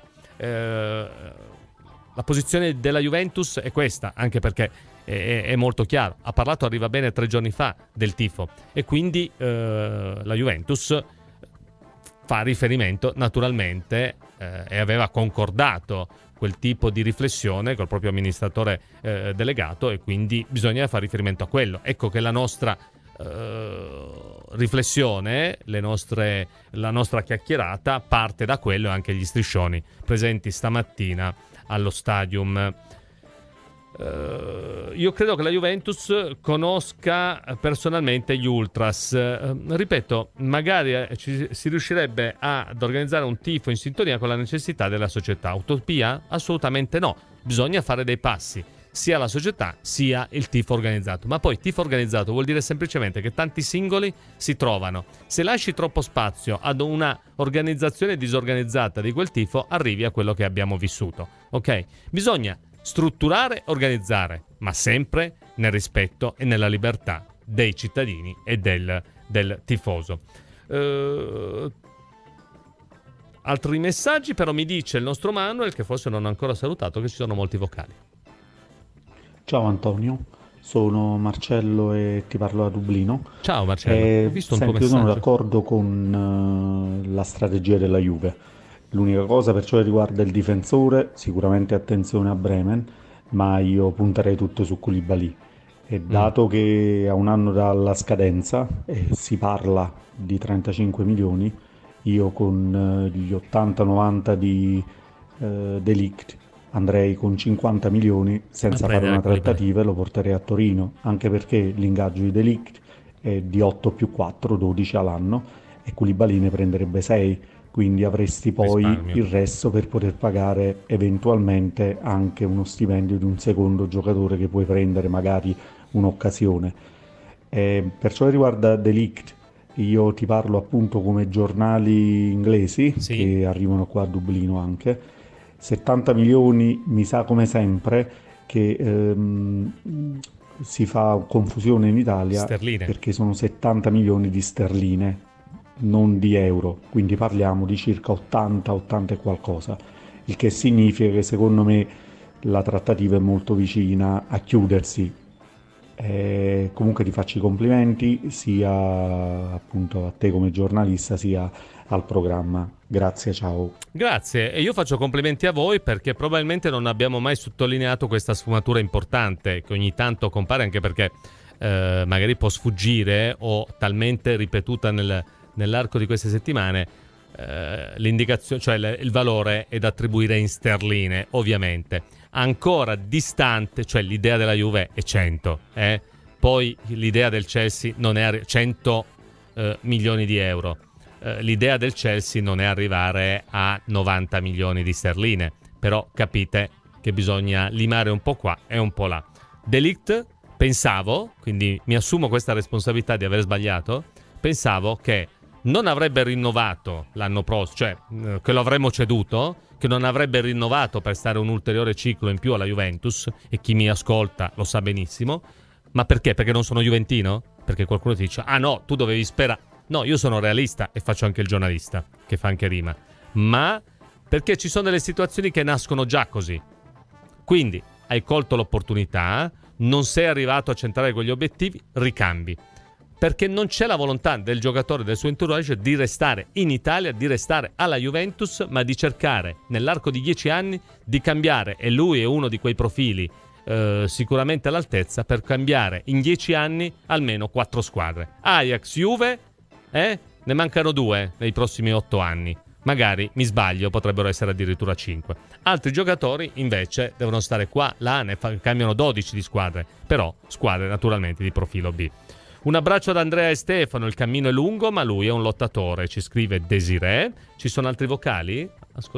La posizione della Juventus è questa, anche perché è molto chiaro. Ha parlato Arriva Bene 3 giorni fa del tifo e quindi la Juventus fa riferimento naturalmente e aveva concordato quel tipo di riflessione col proprio amministratore delegato, e quindi bisogna fare riferimento a quello. Ecco che la nostra riflessione, la nostra chiacchierata parte da quello, e anche gli striscioni presenti stamattina allo Stadium. Io credo che la Juventus conosca personalmente gli ultras. Ripeto, magari si riuscirebbe ad organizzare un tifo in sintonia con la necessità della società. Utopia? Assolutamente no. Bisogna fare dei passi, sia la società sia il tifo organizzato. Ma poi tifo organizzato vuol dire semplicemente che tanti singoli si trovano. Se lasci troppo spazio ad una organizzazione disorganizzata di quel tifo, arrivi a quello che abbiamo vissuto. Ok? Bisogna strutturare, organizzare, ma sempre nel rispetto e nella libertà dei cittadini e del tifoso. Altri messaggi, però mi dice il nostro Manuel, che forse non ho ancora salutato, che ci sono molti vocali. Ciao Antonio, sono Marcello e ti parlo da Dublino. Ciao Marcello, ho visto un tuo messaggio. Io sono d'accordo con la strategia della Juve. L'unica cosa per ciò che riguarda il difensore, sicuramente attenzione a Bremen, ma io punterei tutto su Koulibaly. E dato che a un anno dalla scadenza si parla di 35 milioni, io con gli 80-90 di De Ligt andrei con 50 milioni senza fare una trattativa e lo porterei a Torino, anche perché l'ingaggio di De Ligt è di 8 più 4, 12 all'anno, e Koulibaly ne prenderebbe 6. Quindi avresti poi il resto per poter pagare eventualmente anche uno stipendio di un secondo giocatore che puoi prendere magari un'occasione. Per ciò che riguarda De Ligt, io ti parlo appunto come giornali inglesi che arrivano qua a Dublino anche. 70 milioni mi sa come sempre che si fa confusione in Italia sterline, perché sono 70 milioni di sterline, non di euro, quindi parliamo di circa 80 e qualcosa. il che significa che secondo me la trattativa è molto vicina a chiudersi. Comunque ti faccio i complimenti sia appunto a te come giornalista sia al programma. Grazie, ciao. Grazie, e io faccio complimenti a voi perché probabilmente non abbiamo mai sottolineato questa sfumatura importante che ogni tanto compare, anche perché magari può sfuggire o talmente ripetuta nell'arco di queste settimane. L'indicazione, cioè il valore è da attribuire in sterline, ovviamente. Ancora distante, cioè l'idea della Juve è 100, poi l'idea del Chelsea non è 100 milioni di euro. L'idea del Chelsea non è arrivare a 90 milioni di sterline, però capite che bisogna limare un po' qua e un po' là. De Ligt, pensavo, quindi mi assumo questa responsabilità di aver sbagliato, pensavo che non avrebbe rinnovato l'anno prossimo, cioè che lo avremmo ceduto, che non avrebbe rinnovato per stare un ulteriore ciclo in più alla Juventus, e chi mi ascolta lo sa benissimo. Ma perché? Perché non sono juventino? Perché qualcuno ti dice, ah no, tu dovevi sperare. No, io sono realista e faccio anche il giornalista, che fa anche rima. Ma perché ci sono delle situazioni che nascono già così. Quindi hai colto l'opportunità, non sei arrivato a centrare quegli obiettivi, ricambi. Perché non c'è la volontà del giocatore, del suo entourage, di restare in Italia, di restare alla Juventus, ma di cercare nell'arco di 10 anni di cambiare, e lui è uno di quei profili sicuramente all'altezza per cambiare in 10 anni almeno 4 squadre. Ajax, Juve, ne mancano 2 nei prossimi 8 anni. Magari mi sbaglio, potrebbero essere addirittura 5. Altri giocatori invece devono stare qua, là, cambiano 12 di squadre, però squadre naturalmente di profilo B. Un abbraccio ad Andrea e Stefano, il cammino è lungo ma lui è un lottatore, ci scrive Desiree. Ci sono altri vocali?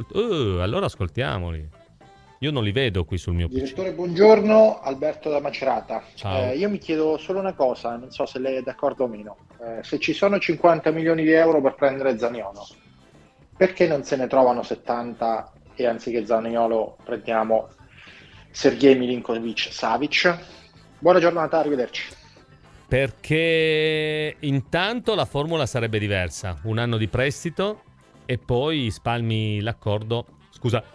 Allora ascoltiamoli. Io non li vedo qui sul mio PC. Direttore, buongiorno, Alberto da Macerata. Ciao. Io mi chiedo solo una cosa, non so se lei è d'accordo o meno. Se ci sono 50 milioni di euro per prendere Zaniolo, perché non se ne trovano 70 e anziché Zaniolo prendiamo Sergej Milinkovic-Savic? Buona giornata, arrivederci. Perché intanto la formula sarebbe diversa, 1 anno di prestito e poi spalmi l'accordo, scusa,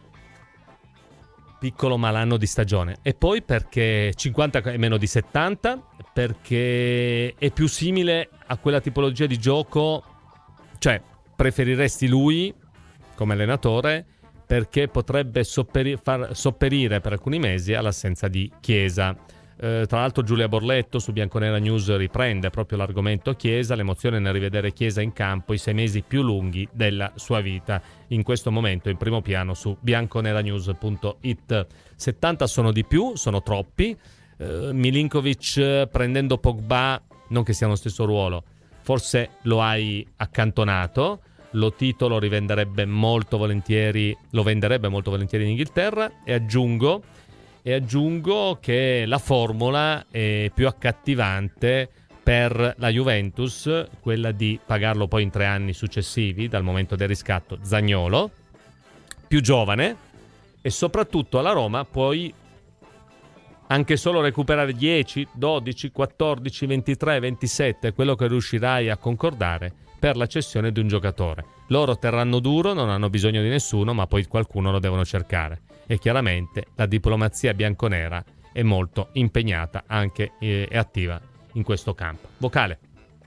piccolo malanno di stagione, e poi perché 50 è meno di 70, perché è più simile a quella tipologia di gioco, cioè preferiresti lui come allenatore perché potrebbe far sopperire per alcuni mesi all'assenza di Chiesa. Tra l'altro Giulia Borletto su Bianconera News riprende proprio l'argomento Chiesa, l'emozione nel rivedere Chiesa in campo, i 6 mesi più lunghi della sua vita, in questo momento in primo piano su bianconeranews.it. 70 sono di più, sono troppi. Milinkovic prendendo Pogba, non che sia lo stesso ruolo, forse lo hai accantonato, lo Tito lo venderebbe molto volentieri in Inghilterra, e aggiungo che la formula è più accattivante per la Juventus, quella di pagarlo poi in 3 anni successivi dal momento del riscatto Zaniolo, più giovane, e soprattutto alla Roma puoi anche solo recuperare 10, 12, 14, 23, 27, quello che riuscirai a concordare per la cessione di un giocatore. Loro terranno duro, non hanno bisogno di nessuno, ma poi qualcuno lo devono cercare. E chiaramente la diplomazia bianconera è molto impegnata anche e attiva in questo campo. Vocale.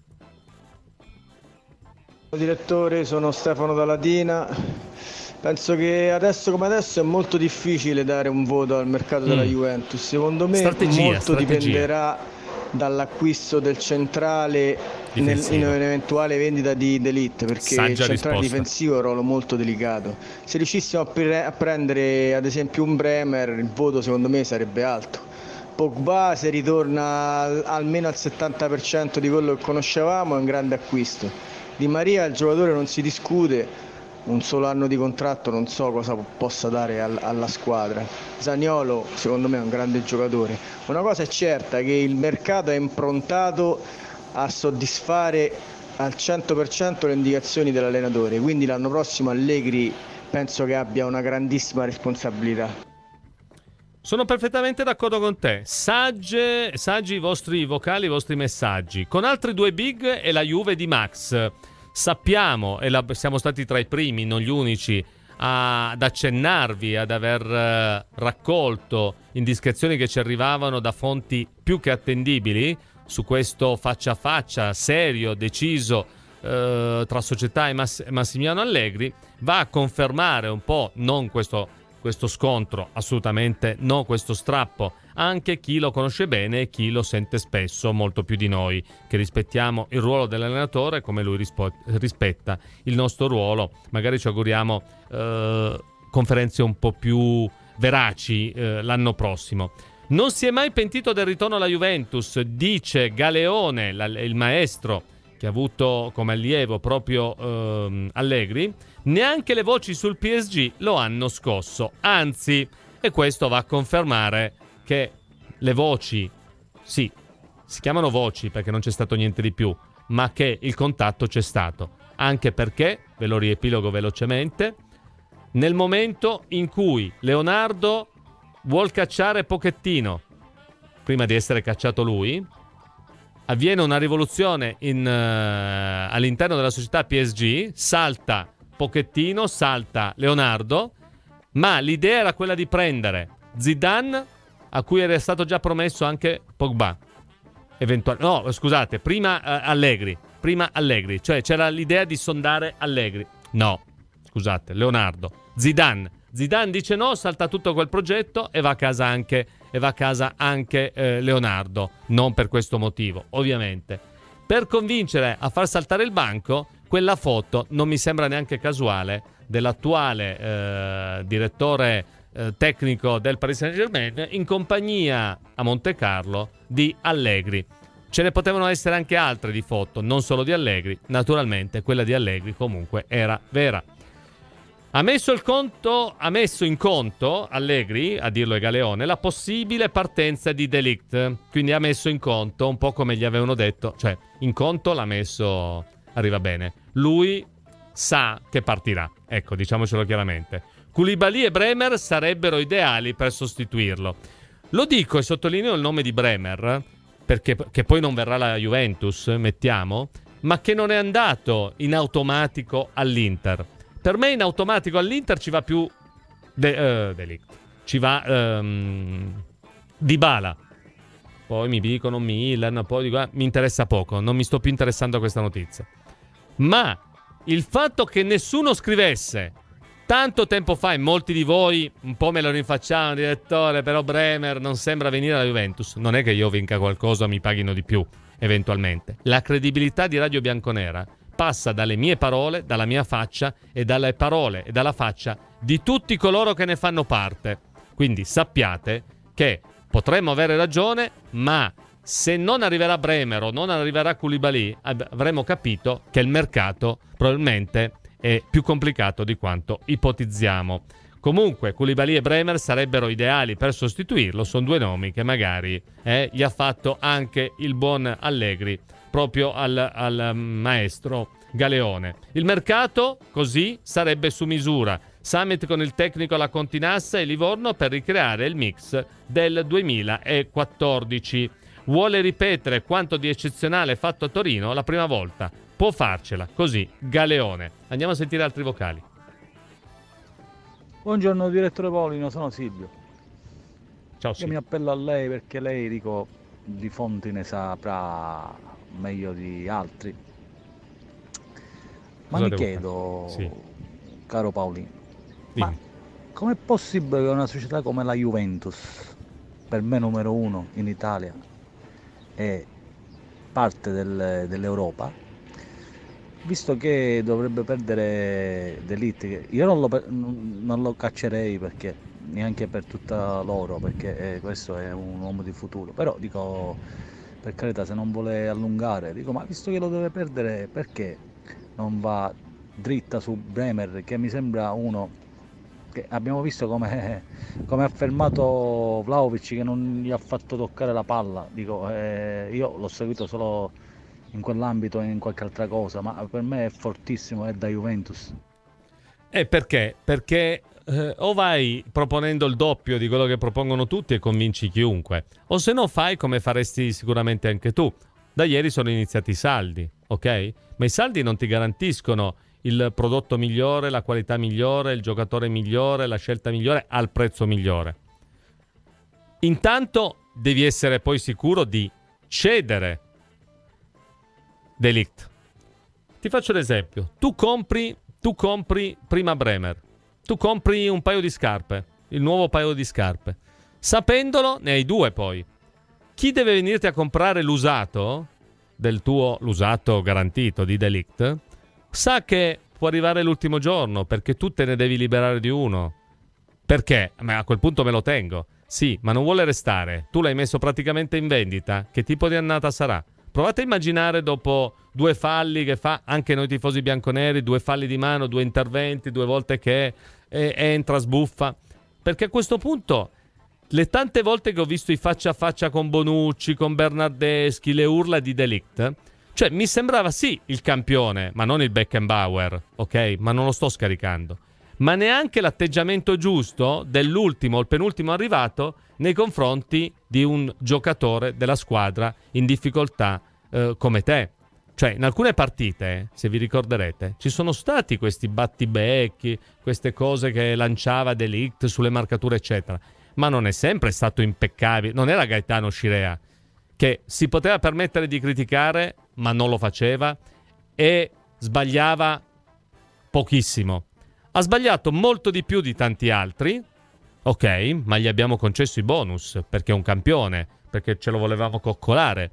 Direttore, sono Stefano da Latina. Penso che adesso come adesso è molto difficile dare un voto al mercato della Juventus. Secondo me molto dipenderà dall'acquisto del centrale in un'eventuale vendita di De Ligt, perché il centrale difensivo è un ruolo molto delicato. Se riuscissimo a prendere ad esempio un Bremer, il voto secondo me sarebbe alto. Pogba, se ritorna almeno al 70% di quello che conoscevamo, è un grande acquisto. Di Maria, il giocatore non si discute, un solo anno di contratto non so cosa possa dare alla squadra. Zaniolo secondo me è un grande giocatore. Una cosa è certa, che il mercato è improntato a soddisfare al 100% le indicazioni dell'allenatore, quindi l'anno prossimo Allegri penso che abbia una grandissima responsabilità. Sono perfettamente d'accordo con te. Saggi i vostri vocali, i vostri messaggi. Con altri 2 big e la Juve di Max. Sappiamo, e siamo stati tra i primi, non gli unici, ad accennarvi, ad aver raccolto indiscrezioni che ci arrivavano da fonti più che attendibili su questo faccia a faccia serio, deciso tra società e Massimiliano Allegri, va a confermare un po', non questo scontro, assolutamente no, questo strappo, anche chi lo conosce bene e chi lo sente spesso, molto più di noi, che rispettiamo il ruolo dell'allenatore come lui rispetta il nostro ruolo. Magari ci auguriamo conferenze un po' più veraci l'anno prossimo. Non si è mai pentito del ritorno alla Juventus, dice Galeone, il maestro che ha avuto come allievo proprio Allegri. Neanche le voci sul PSG lo hanno scosso, anzi, e questo va a confermare che le voci, sì, si chiamano voci perché non c'è stato niente di più, ma che il contatto c'è stato, anche perché, ve lo riepilogo velocemente, nel momento in cui Leonardo vuol cacciare Pochettino, prima di essere cacciato lui, avviene una rivoluzione all'interno della società PSG, salta Pochettino, salta Leonardo, ma l'idea era quella di prendere Zidane, a cui era stato già promesso anche Pogba. Prima Allegri, cioè c'era l'idea di sondare Allegri. No, scusate, Leonardo. Zidane dice no, salta tutto quel progetto e va a casa anche Leonardo, non per questo motivo, ovviamente. Per convincere a far saltare il banco, quella foto non mi sembra neanche casuale dell'attuale direttore tecnico del Paris Saint-Germain in compagnia a Monte Carlo di Allegri. Ce ne potevano essere anche altre di foto, non solo di Allegri. Naturalmente quella di Allegri comunque era vera. Ha messo in conto Allegri, a dirlo è Galeone, la possibile partenza di De Ligt. Quindi ha messo in conto, un po' come gli avevano detto, cioè in conto l'ha messo, arriva bene. Lui sa che partirà, ecco, diciamocelo chiaramente. Koulibaly e Bremer sarebbero ideali per sostituirlo. Lo dico e sottolineo il nome di Bremer, perché che poi non verrà la Juventus, mettiamo, ma che non è andato in automatico all'Inter. Per me in automatico all'Inter ci va più De Ligt, ci va Dybala. Poi mi dicono Milan, poi dico, mi interessa poco, non mi sto più interessando a questa notizia. Ma il fatto che nessuno scrivesse tanto tempo fa, e molti di voi un po' me lo rinfacciavano, direttore, però Bremer non sembra venire alla Juventus, non è che io vinca qualcosa o mi paghino di più, eventualmente. La credibilità di Radio Bianconera passa dalle mie parole, dalla mia faccia e dalle parole e dalla faccia di tutti coloro che ne fanno parte. Quindi sappiate che potremmo avere ragione, ma se non arriverà Bremer o non arriverà Koulibaly, avremo capito che il mercato probabilmente è più complicato di quanto ipotizziamo. Comunque Koulibaly e Bremer sarebbero ideali per sostituirlo, sono due nomi che magari gli ha fatto anche il buon Allegri proprio al maestro Galeone. Il mercato così sarebbe su misura. Summit con il tecnico alla Continassa e Livorno per ricreare il mix del 2014. Vuole ripetere quanto di eccezionale fatto a Torino la prima volta. Può farcela, così Galeone. Andiamo a sentire altri vocali. Buongiorno direttore Polino, sono Silvio. Ciao Silvio. Io mi appello a lei perché lei, dico, di fonti ne saprà meglio di altri. Ma mi chiedo, caro Paolino, ma com'è possibile che una società come la Juventus, per me numero uno in Italia e parte dell'Europa, visto che dovrebbe perdere De Ligt, io non lo caccerei perché neanche per tutta loro, perché questo è un uomo di futuro, però dico, per carità, se non vuole allungare, dico, ma visto che lo deve perdere, perché non va dritta su Bremer, che mi sembra uno che abbiamo visto come ha fermato Vlahovic, che non gli ha fatto toccare la palla. Dico, io l'ho seguito solo in quell'ambito e in qualche altra cosa, ma per me è fortissimo, è da Juventus. Perché? Perché o vai proponendo il doppio di quello che propongono tutti e convinci chiunque, o se no fai come faresti sicuramente anche tu. Da ieri sono iniziati i saldi, ok? Ma i saldi non ti garantiscono il prodotto migliore, la qualità migliore, il giocatore migliore, la scelta migliore al prezzo migliore. Intanto devi essere poi sicuro di cedere De Ligt. Ti faccio l'esempio. Tu compri prima Bremer. Tu compri un paio di scarpe, il nuovo paio di scarpe. Sapendolo, ne hai due poi. Chi deve venirti a comprare l'usato l'usato garantito di De Ligt, sa che può arrivare l'ultimo giorno perché tu te ne devi liberare di uno. Perché? Ma a quel punto me lo tengo. Sì, ma non vuole restare. Tu l'hai messo praticamente in vendita. Che tipo di annata sarà? Provate a immaginare dopo 2 falli che fa anche noi tifosi bianconeri, 2 falli di mano, 2 interventi, 2 volte che entra, sbuffa. Perché a questo punto, le tante volte che ho visto i faccia a faccia con Bonucci, con Bernardeschi, le urla di De Ligt, cioè mi sembrava sì il campione, ma non il Beckenbauer, ok? Ma non lo sto scaricando. Ma neanche l'atteggiamento giusto dell'ultimo o il penultimo arrivato nei confronti di un giocatore della squadra in difficoltà come te. Cioè, in alcune partite, se vi ricorderete, ci sono stati questi battibecchi, queste cose che lanciava De Ligt sulle marcature, eccetera. Ma non è sempre stato impeccabile. Non era Gaetano Scirea, che si poteva permettere di criticare, ma non lo faceva, e sbagliava pochissimo. Ha sbagliato molto di più di tanti altri, ok, ma gli abbiamo concesso i bonus, perché è un campione, perché ce lo volevamo coccolare,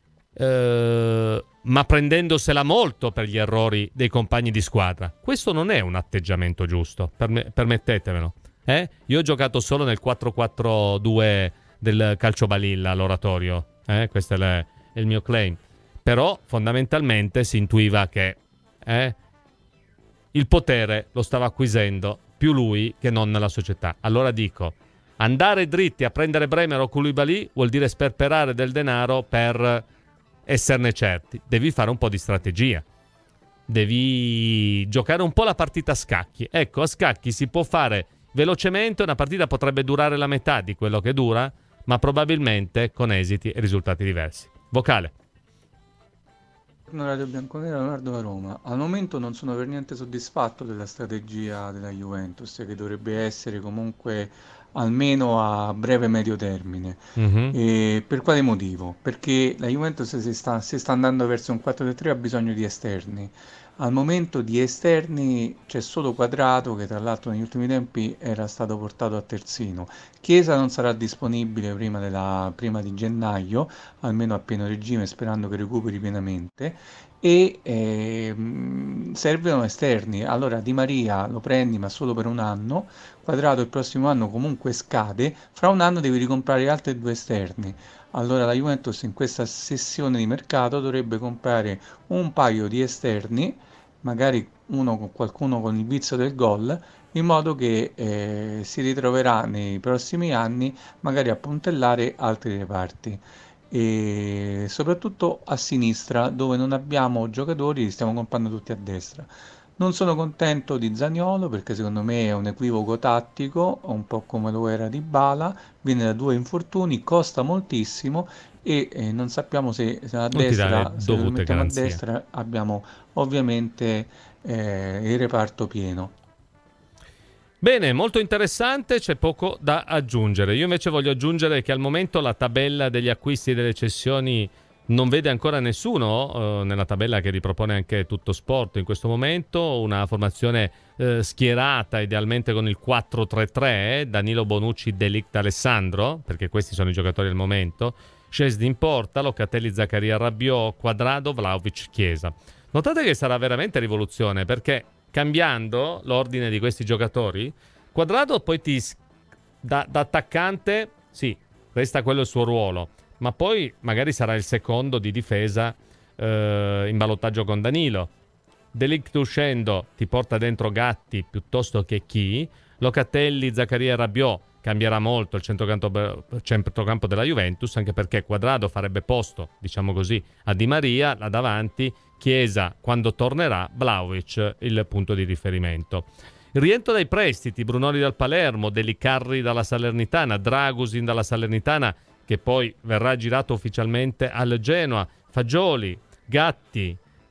ma prendendosela molto per gli errori dei compagni di squadra. Questo non è un atteggiamento giusto, permettetemelo. Io ho giocato solo nel 4-4-2 del calcio balilla all'oratorio, questo è il mio claim. Però fondamentalmente si intuiva che il potere lo stava acquisendo più lui che non la società. Allora dico, andare dritti a prendere Bremer o Koulibaly vuol dire sperperare del denaro per esserne certi. Devi fare un po' di strategia. Devi giocare un po' la partita a scacchi. Ecco, a scacchi si può fare velocemente, una partita potrebbe durare la metà di quello che dura, ma probabilmente con esiti e risultati diversi. Vocale. Radio Bianconera, Leonardo da Roma. Al momento non sono per niente soddisfatto della strategia della Juventus, che dovrebbe essere comunque almeno a breve medio termine. E per quale motivo? Perché la Juventus si sta andando verso un 4-3, ha bisogno di esterni. Al momento di esterni c'è solo Quadrato, che tra l'altro negli ultimi tempi era stato portato a terzino. Chiesa non sarà disponibile prima di gennaio, almeno a pieno regime, sperando che recuperi pienamente, e servono esterni. Allora Di Maria lo prendi, ma solo per un anno. Quadrato il prossimo anno comunque scade, fra un anno devi ricomprare altri 2 esterni. Allora la Juventus in questa sessione di mercato dovrebbe comprare un paio di esterni, magari qualcuno con il vizio del gol, in modo che si ritroverà nei prossimi anni magari a puntellare altri reparti. E soprattutto a sinistra, dove non abbiamo giocatori, li stiamo comprando tutti a destra. Non sono contento di Zaniolo, perché secondo me è un equivoco tattico, un po' come lo era Dybala, viene da 2 infortuni, costa moltissimo e non sappiamo se a destra, se lo mettiamo a destra, abbiamo ovviamente il reparto pieno. Bene, molto interessante, c'è poco da aggiungere. Io invece voglio aggiungere che al momento la tabella degli acquisti e delle cessioni non vede ancora nessuno nella tabella che ripropone anche Tutto Sport in questo momento, una formazione schierata idealmente con il 4-3-3, Danilo, Bonucci, De Ligt, Alessandro, perché questi sono i giocatori al momento, Szczesny in porta, Locatelli, Zaccaria, Rabiot, Quadrado, Vlahovic, Chiesa. Notate che sarà veramente rivoluzione, perché cambiando l'ordine di questi giocatori, Quadrado poi da attaccante, sì, resta quello il suo ruolo, ma poi magari sarà il secondo di difesa in ballottaggio con Danilo. De Ligt uscendo ti porta dentro Gatti piuttosto che chi. Locatelli, Zaccaria e Rabiot cambierà molto il centrocampo della Juventus, anche perché Quadrado farebbe posto, diciamo così, a Di Maria, là davanti, Chiesa quando tornerà, Vlahovic il punto di riferimento. Il rientro dai prestiti, Brunori dal Palermo, Deli Carri dalla Salernitana, Dragusin dalla Salernitana, che poi verrà girato ufficialmente al Genoa, Fagioli, Gatti,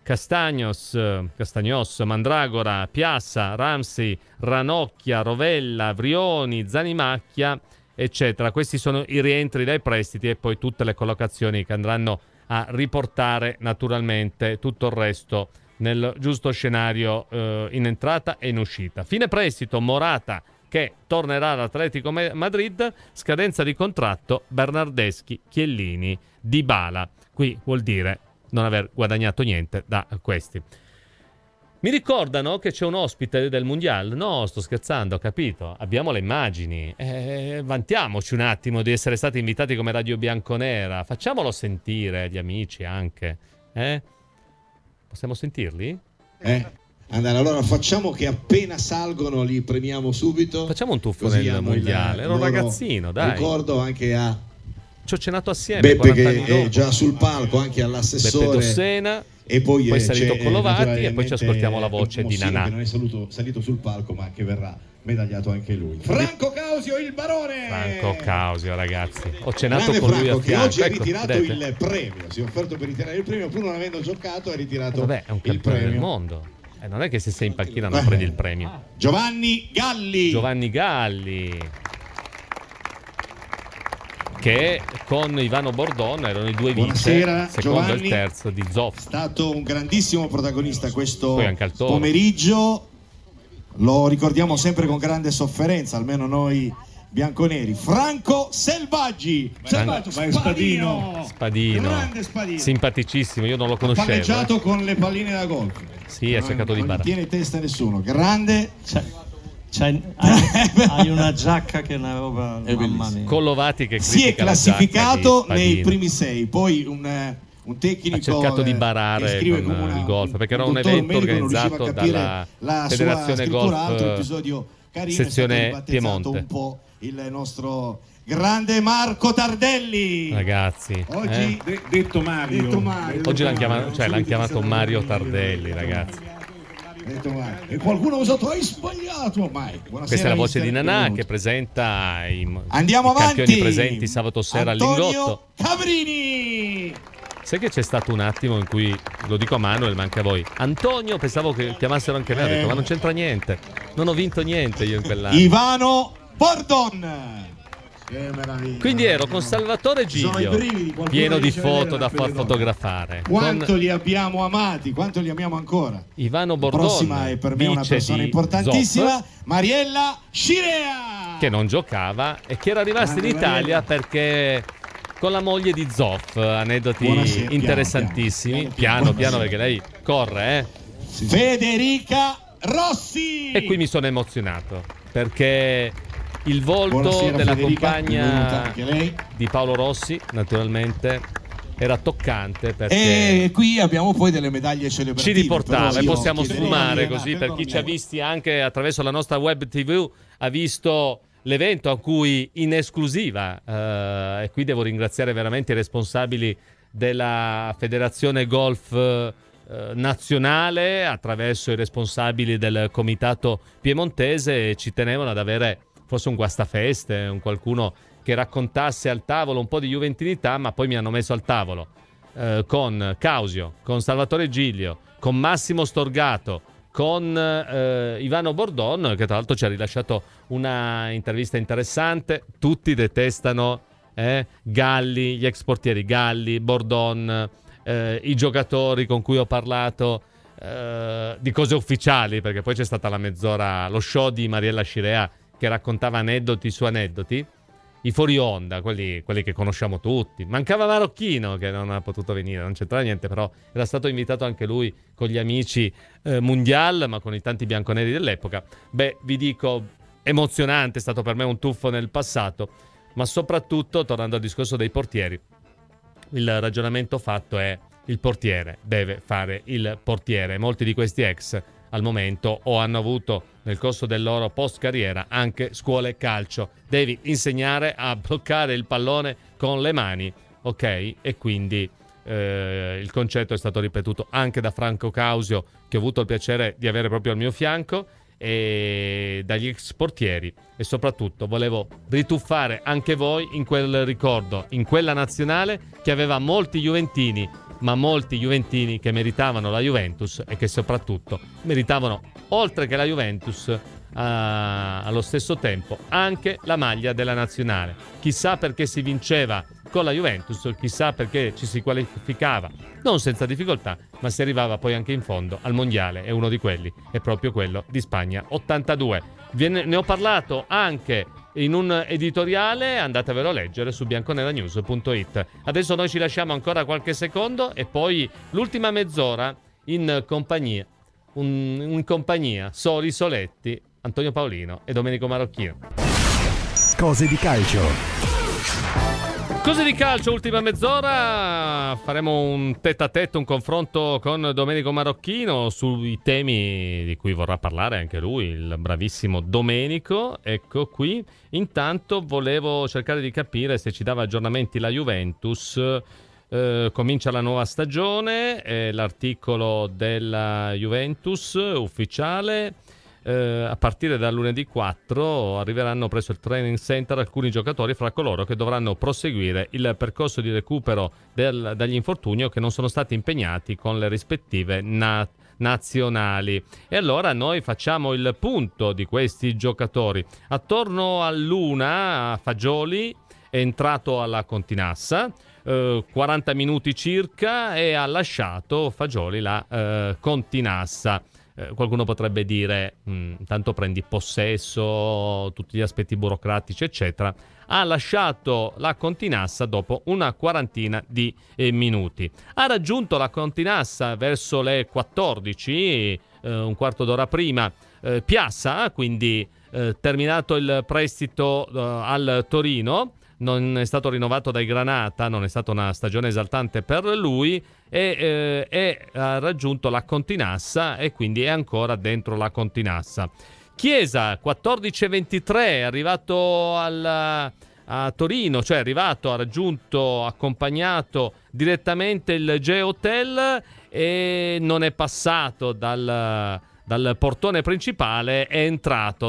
Castagnos, Mandragora, Piazza, Ramsey, Ranocchia, Rovella, Vrioni, Zanimacchia, eccetera. Questi sono i rientri dai prestiti e poi tutte le collocazioni che andranno a riportare naturalmente tutto il resto nel giusto scenario in entrata e in uscita. Fine prestito Morata che tornerà all'Atletico Madrid, scadenza di contratto Bernardeschi, Chiellini, Dybala. Qui vuol dire non aver guadagnato niente da questi. Mi ricordano che c'è un ospite del Mondial. No, sto scherzando, ho capito. Abbiamo le immagini. Vantiamoci un attimo di essere stati invitati come Radio Bianconera. Facciamolo sentire agli amici anche. Possiamo sentirli? Andare, allora facciamo che appena salgono li premiamo subito. Facciamo un tuffo nel Mondiale. Era un ragazzino, dai. Ricordo anche a ci ho cenato assieme Beppe che è già sul palco, anche all'assessore Beppe Dossena, e poi è salito Collovati e poi ci ascoltiamo la voce di Nanà, che non è salito sul palco ma che verrà medagliato anche lui. Franco Causio, il barone. Franco Causio, ragazzi, ho cenato grande con Franco, lui a fianco. Che oggi ha ritirato il premio, si è offerto per ritirare il premio, pur non avendo giocato ha ritirato il premio. È un campione del mondo. Non è che se sei in panchina non prendi il premio. Giovanni Galli, che con Ivano Bordon erano i due vice, secondo Giovanni, e terzo di Zoff. È stato un grandissimo protagonista questo pomeriggio, lo ricordiamo sempre con grande sofferenza, almeno noi bianconeri. Franco Selvaggi, Spadino, grande Spadino, simpaticissimo, io non lo conoscevo. Ha palleggiato con le palline da golf. Sì, ha cercato di barare. Non tiene testa nessuno, grande. Hai una giacca che è una roba, mamma mia. Collovati che si è classificato nei primi 6, poi un tecnico ha cercato di barare con il golf, perché era un evento organizzato dalla Federazione Golf sezione Piemonte. Un po' il nostro grande Marco Tardelli, ragazzi, oggi detto Mario. Oggi l'hanno chiamato Mario Tardelli, ragazzi. E qualcuno ha usato hai sbagliato ormai. Questa è la voce di Nanà che presenta i avanti. campioni presenti sabato sera Antonio all'Lingotto. Cabrini. Sai che c'è stato un attimo in cui, lo dico a Manuel ma anche a voi, Antonio, pensavo che chiamassero anche me, ho detto ma non c'entra niente, non ho vinto niente io in quell'anno. Ivano Bordon. Che meraviglia. Quindi ero con Salvatore Giglio, pieno di foto da far fotografare. Quanto li abbiamo amati, quanto li amiamo ancora. Ivano Bordon, la prossima è per me una persona importantissima, Zoff, Mariella Scirea, che non giocava e che era rimasta in Italia perché con la moglie di Zoff, aneddoti interessantissimi. Piano perché lei corre, Federica Rossi. E qui mi sono emozionato perché il volto della compagna di Paolo Rossi, naturalmente, era toccante perché e qui abbiamo poi delle medaglie celebrative. Ci riportava e possiamo sfumare così per chi ci ha visti anche attraverso la nostra web TV, ha visto l'evento a cui in esclusiva e qui devo ringraziare veramente i responsabili della Federazione Golf nazionale attraverso i responsabili del comitato piemontese, ci tenevano ad avere forse un guastafeste, un qualcuno che raccontasse al tavolo un po' di juventinità, ma poi mi hanno messo al tavolo con Causio, con Salvatore Giglio, con Massimo Storgato, con Ivano Bordon, che tra l'altro ci ha rilasciato una intervista interessante. Tutti detestano Galli, gli ex portieri Galli, Bordon, i giocatori con cui ho parlato di cose ufficiali, perché poi c'è stata la mezz'ora, lo show di Mariella Scirea che raccontava aneddoti su aneddoti, i fuori onda, quelli che conosciamo tutti. Mancava Marocchino che non ha potuto venire, non c'entrava niente, però era stato invitato anche lui con gli amici Mundial, ma con i tanti bianconeri dell'epoca. Beh, vi dico, emozionante, è stato per me un tuffo nel passato, ma soprattutto, tornando al discorso dei portieri, il ragionamento fatto è il portiere deve fare il portiere. Molti di questi ex al momento o hanno avuto nel corso del loro post carriera anche scuole calcio. Devi insegnare a bloccare il pallone con le mani, ok? E quindi il concetto è stato ripetuto anche da Franco Causio, che ho avuto il piacere di avere proprio al mio fianco, e dagli ex portieri, e soprattutto volevo rituffare anche voi in quel ricordo, in quella nazionale che aveva molti juventini, ma molti juventini che meritavano la Juventus e che soprattutto meritavano, oltre che la Juventus, allo stesso tempo anche la maglia della nazionale. Chissà perché si vinceva con la Juventus, chissà perché ci si qualificava non senza difficoltà, ma si arrivava poi anche in fondo al mondiale, e uno di quelli è proprio quello di Spagna 82. Ne ho parlato anche in un editoriale, andatevelo a leggere su bianconeranews.it. Adesso noi ci lasciamo ancora qualche secondo e poi l'ultima mezz'ora in compagnia soli soletti, Antonio Paolino e Domenico Marocchino. Cose di calcio. Cose di calcio, ultima mezz'ora, faremo un tête-à-tête, un confronto con Domenico Marocchino sui temi di cui vorrà parlare anche lui, il bravissimo Domenico. Ecco qui. Intanto volevo cercare di capire se ci dava aggiornamenti la Juventus. Comincia la nuova stagione, l'articolo della Juventus ufficiale. A partire dal lunedì 4 arriveranno presso il training center alcuni giocatori fra coloro che dovranno proseguire il percorso di recupero dagli infortuni o che non sono stati impegnati con le rispettive nazionali. E allora noi facciamo il punto di questi giocatori. Attorno all'1 Fagioli è entrato alla Continassa, 40 minuti circa, e ha lasciato Fagioli la Continassa. Qualcuno potrebbe dire tanto prendi possesso, tutti gli aspetti burocratici eccetera. Ha lasciato la Continassa dopo una quarantina di minuti. Ha raggiunto la Continassa verso le 14, un quarto d'ora prima, Piazza, quindi terminato il prestito al Torino. Non è stato rinnovato dai Granata, non è stata una stagione esaltante per lui, e ha raggiunto la Continassa e quindi è ancora dentro la Continassa. Chiesa 14:23 è arrivato a Torino, cioè è arrivato, ha raggiunto, accompagnato direttamente il G-Hotel e non è passato dal portone principale, è entrato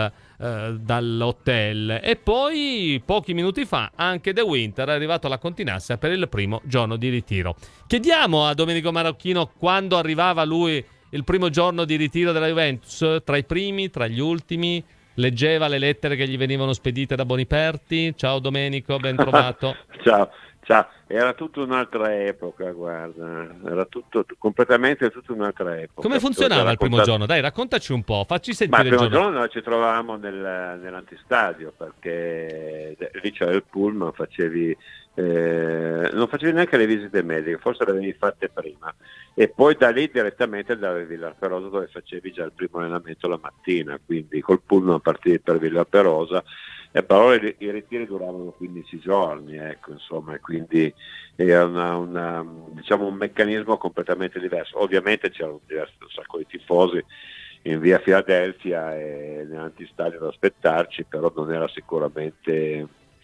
dall'hotel. E poi pochi minuti fa anche De Winter è arrivato alla Continassa per il primo giorno di ritiro. Chiediamo a Domenico Marocchino quando arrivava lui il primo giorno di ritiro della Juventus, tra i primi, tra gli ultimi, leggeva le lettere che gli venivano spedite da Boniperti. Ciao Domenico, ben trovato. Ciao, era tutta un'altra epoca, guarda, era completamente tutta un'altra epoca. Come funzionava il primo giorno? Dai, raccontaci un po', facci sentire il primo giorno. Noi ci trovavamo nell'antistadio, perché lì c'era il pullman, non facevi neanche le visite mediche, forse le avevi fatte prima, e poi da lì direttamente andavi a Villaperosa, dove facevi già il primo allenamento la mattina, quindi col pullman partivi per Villaperosa. E però i ritiri duravano 15 giorni, ecco, insomma, e quindi era diciamo un meccanismo completamente diverso. Ovviamente c'erano un sacco di tifosi in via Filadelfia e nell'antistadio ad aspettarci, però non era sicuramente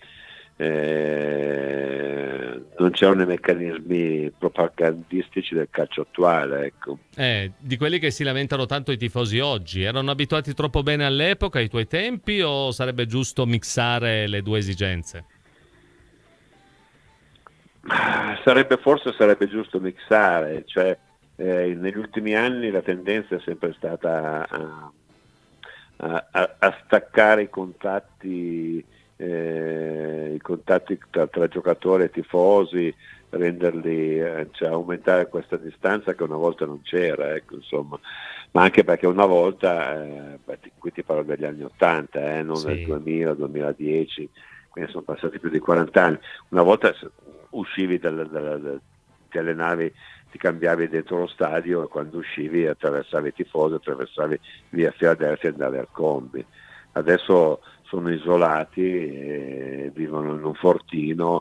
non c'erano i meccanismi propagandistici del calcio attuale, ecco. Di quelli che si lamentano tanto i tifosi oggi. Erano abituati troppo bene all'epoca, ai tuoi tempi, o sarebbe giusto mixare le due esigenze? Sarebbe giusto mixare, cioè negli ultimi anni la tendenza è sempre stata a staccare i contatti tra giocatori e tifosi, renderli, cioè aumentare questa distanza che una volta non c'era, ecco, insomma. Ma anche perché una volta, qui ti parlo degli anni 80, non sì, del 2000-2010, quindi sono passati più di 40 anni. Una volta uscivi ti allenavi, ti cambiavi dentro lo stadio, e quando uscivi attraversavi i tifosi, attraversavi via Filadelfia e andavi al Combi. Adesso sono isolati, vivono in un fortino,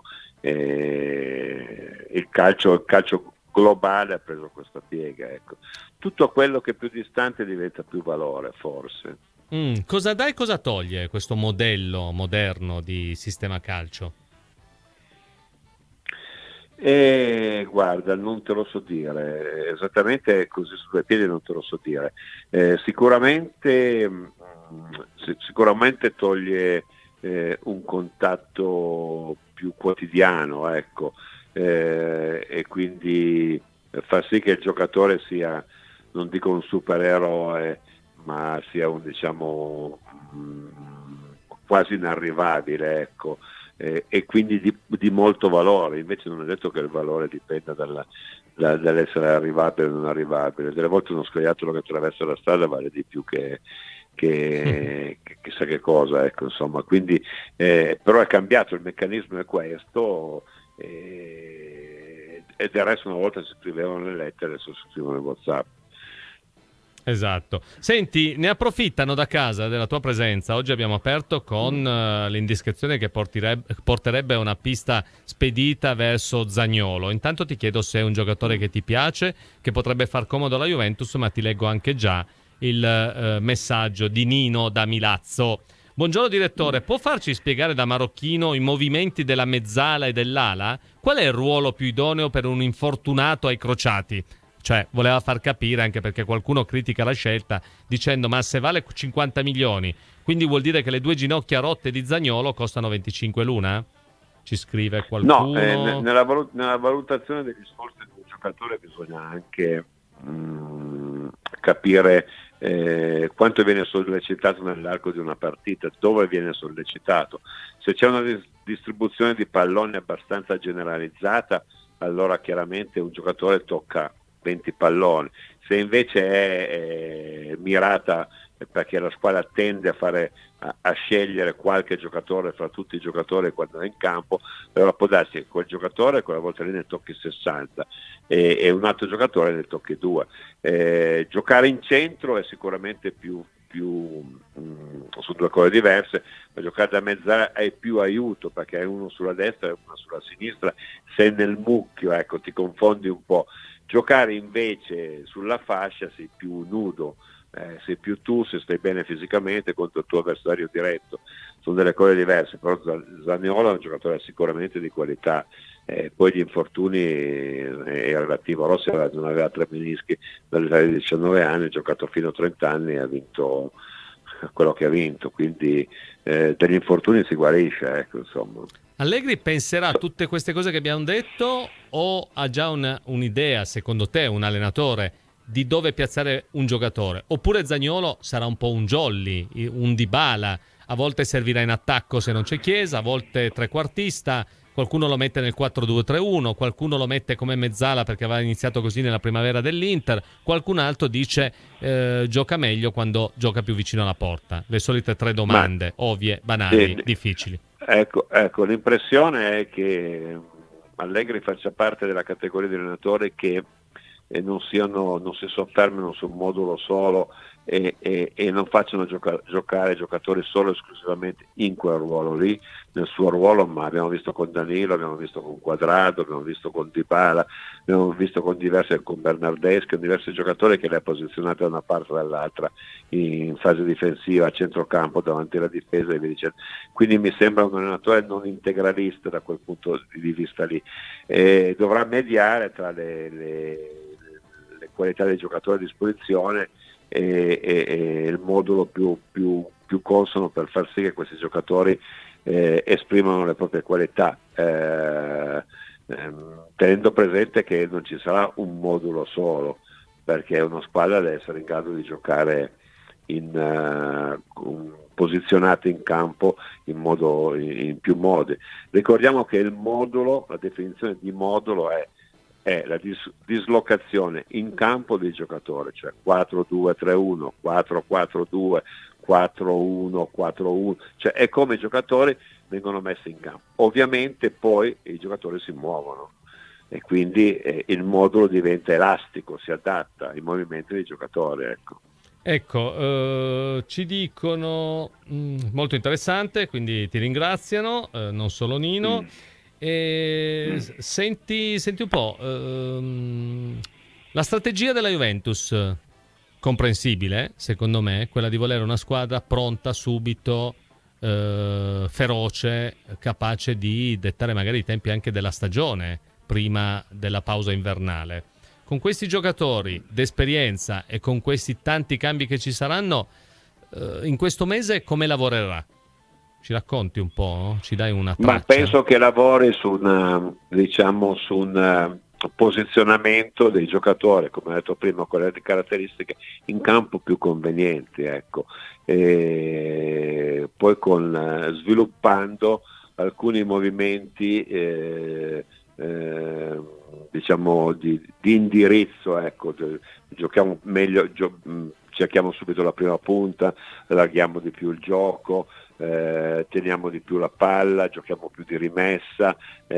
e il calcio globale ha preso questa piega, ecco. Tutto quello che è più distante diventa più valore, forse. Cosa dà e cosa toglie questo modello moderno di sistema calcio? Guarda, non te lo so dire esattamente così su due piedi, non te lo so dire. Sicuramente toglie un contatto più quotidiano, ecco. e quindi far sì che il giocatore sia, non dico un supereroe, ma sia un, diciamo, quasi inarrivabile, ecco, e quindi di molto valore. Invece non è detto che il valore dipenda dall'essere arrivabile o non arrivabile. Delle volte uno scoiattolo che attraversa la strada vale di più che chissà che cosa, ecco, insomma. Quindi però è cambiato, il meccanismo è questo, e del resto una volta si scrivevano le lettere, adesso si scrivono le WhatsApp. Esatto. Senti, ne approfittano da casa della tua presenza. Oggi abbiamo aperto con l'indiscrezione che porterebbe a una pista spedita verso Zaniolo. Intanto ti chiedo se è un giocatore che ti piace, che potrebbe far comodo alla Juventus, ma ti leggo anche già il messaggio di Nino da Milazzo. Buongiorno direttore, può farci spiegare da marocchino i movimenti della mezzala e dell'ala? Qual è il ruolo più idoneo per un infortunato ai crociati? Cioè, voleva far capire, anche perché qualcuno critica la scelta dicendo ma se vale 50 milioni, quindi vuol dire che le 2 ginocchia rotte di Zaniolo costano 25 l'una? Ci scrive qualcuno. No, nella valutazione degli sforzi del giocatore bisogna anche capire quanto viene sollecitato nell'arco di una partita, dove viene sollecitato. Se c'è una distribuzione di palloni abbastanza generalizzata, allora chiaramente un giocatore tocca 20 palloni. Se invece è mirata perché la squadra tende a scegliere qualche giocatore fra tutti i giocatori quando è in campo, allora può darsi che quel giocatore quella volta lì ne tocchi 60 e un altro giocatore ne tocchi 2. Giocare in centro è sicuramente più su 2 cose diverse, ma giocare da mezzala hai più aiuto perché hai uno sulla destra e uno sulla sinistra, sei nel mucchio, ecco, ti confondi un po'. Giocare invece sulla fascia sei più nudo, sei più tu, se stai bene fisicamente contro il tuo avversario diretto, sono delle cose diverse. Però Zaniolo è un giocatore sicuramente di qualità, poi gli infortuni è relativo. Rossi non aveva 3 menischi dall'età di 19 anni, ha giocato fino a 30 anni e ha vinto quello che ha vinto, quindi dagli infortuni si guarisce, ecco, insomma. Allegri penserà a tutte queste cose che abbiamo detto o ha già un'idea, secondo te, un allenatore, di dove piazzare un giocatore? Oppure Zaniolo sarà un po' un jolly, un Dybala, a volte servirà in attacco se non c'è Chiesa, a volte trequartista, qualcuno lo mette nel 4-2-3-1, qualcuno lo mette come mezzala perché aveva iniziato così nella primavera dell'Inter, qualcun altro dice gioca meglio quando gioca più vicino alla porta. Le solite 3 domande, ovvie, banali, difficili. Ecco, l'impressione è che Allegri faccia parte della categoria di allenatori che non si soffermino su un modulo solo e non facciano giocare giocatori solo esclusivamente in quel ruolo lì, nel suo ruolo, ma abbiamo visto con Danilo, abbiamo visto con Quadrado, abbiamo visto con Dybala, abbiamo visto con Bernardeschi, con diversi giocatori che li ha posizionati da una parte o dall'altra in fase difensiva, a centrocampo, davanti alla difesa e via dicendo. Quindi mi sembra un allenatore non integralista da quel punto di vista lì. Dovrà mediare tra le qualità dei giocatori a disposizione e il modulo più consono per far sì che questi giocatori esprimano le proprie qualità, tenendo presente che non ci sarà un modulo solo, perché una squadra deve essere in grado di giocare posizionate in campo in più modi. Ricordiamo che il modulo, la definizione di modulo è la dislocazione in campo dei giocatori, cioè 4-2-3-1, 4-4-2, 4-1-4-1, cioè è come i giocatori vengono messi in campo. Ovviamente poi i giocatori si muovono e quindi il modulo diventa elastico, si adatta ai movimenti dei giocatori, Ecco, ci dicono molto interessante, quindi ti ringraziano, non solo Nino. Senti un po', la strategia della Juventus, comprensibile secondo me, quella di volere una squadra pronta subito, feroce, capace di dettare magari i tempi anche della stagione prima della pausa invernale. Con questi giocatori d'esperienza e con questi tanti cambi che ci saranno, in questo mese come lavorerà? Ci racconti un po'? Ci dai una traccia? Ma penso che lavori su un posizionamento dei giocatori, come ho detto prima, con le caratteristiche in campo più convenienti, ecco. E poi sviluppando alcuni movimenti diciamo di indirizzo, ecco. Giochiamo meglio, cerchiamo subito la prima punta, allarghiamo di più il gioco, teniamo di più la palla, giochiamo più di rimessa,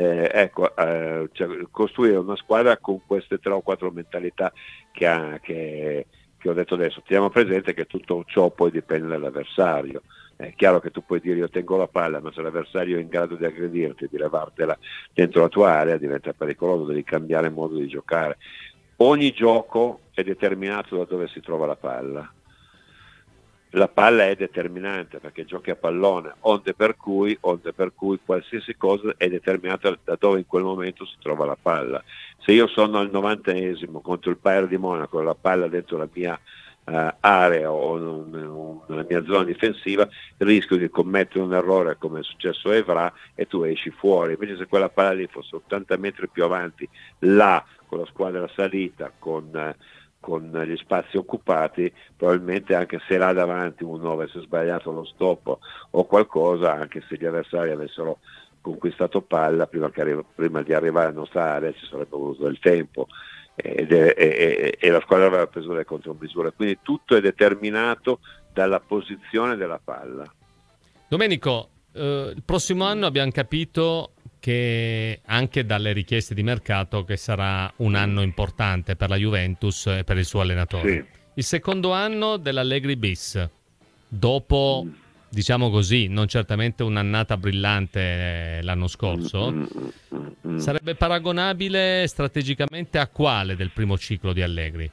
costruire una squadra con queste 3 o 4 mentalità che ho detto adesso. Teniamo presente che tutto ciò poi dipende dall'avversario. È chiaro che tu puoi dire io tengo la palla, ma se l'avversario è in grado di aggredirti, di levartela dentro la tua area, diventa pericoloso, devi cambiare modo di giocare. Ogni gioco è determinato da dove si trova la palla. La palla è determinante perché giochi a pallone, onde per cui qualsiasi cosa è determinata da dove in quel momento si trova la palla. Se io sono al 90esimo contro il Bayern di Monaco, la palla dentro la mia area o nella mia zona difensiva, rischio di commettere un errore come è successo a Evra e tu esci fuori. Invece se quella palla lì fosse 80 metri più avanti, là con la squadra salita, con gli spazi occupati, probabilmente anche se là davanti uno avesse sbagliato lo stop o qualcosa, anche se gli avversari avessero conquistato palla prima di arrivare alla nostra area, ci sarebbe voluto del tempo e la squadra aveva preso delle contromisure, quindi tutto è determinato dalla posizione della palla. Domenico, il prossimo anno abbiamo capito che anche dalle richieste di mercato che sarà un anno importante per la Juventus e per il suo allenatore. Sì. Il secondo anno dell'Allegri bis, dopo, diciamo così, non certamente un'annata brillante l'anno scorso, sarebbe paragonabile strategicamente a quale del primo ciclo di Allegri?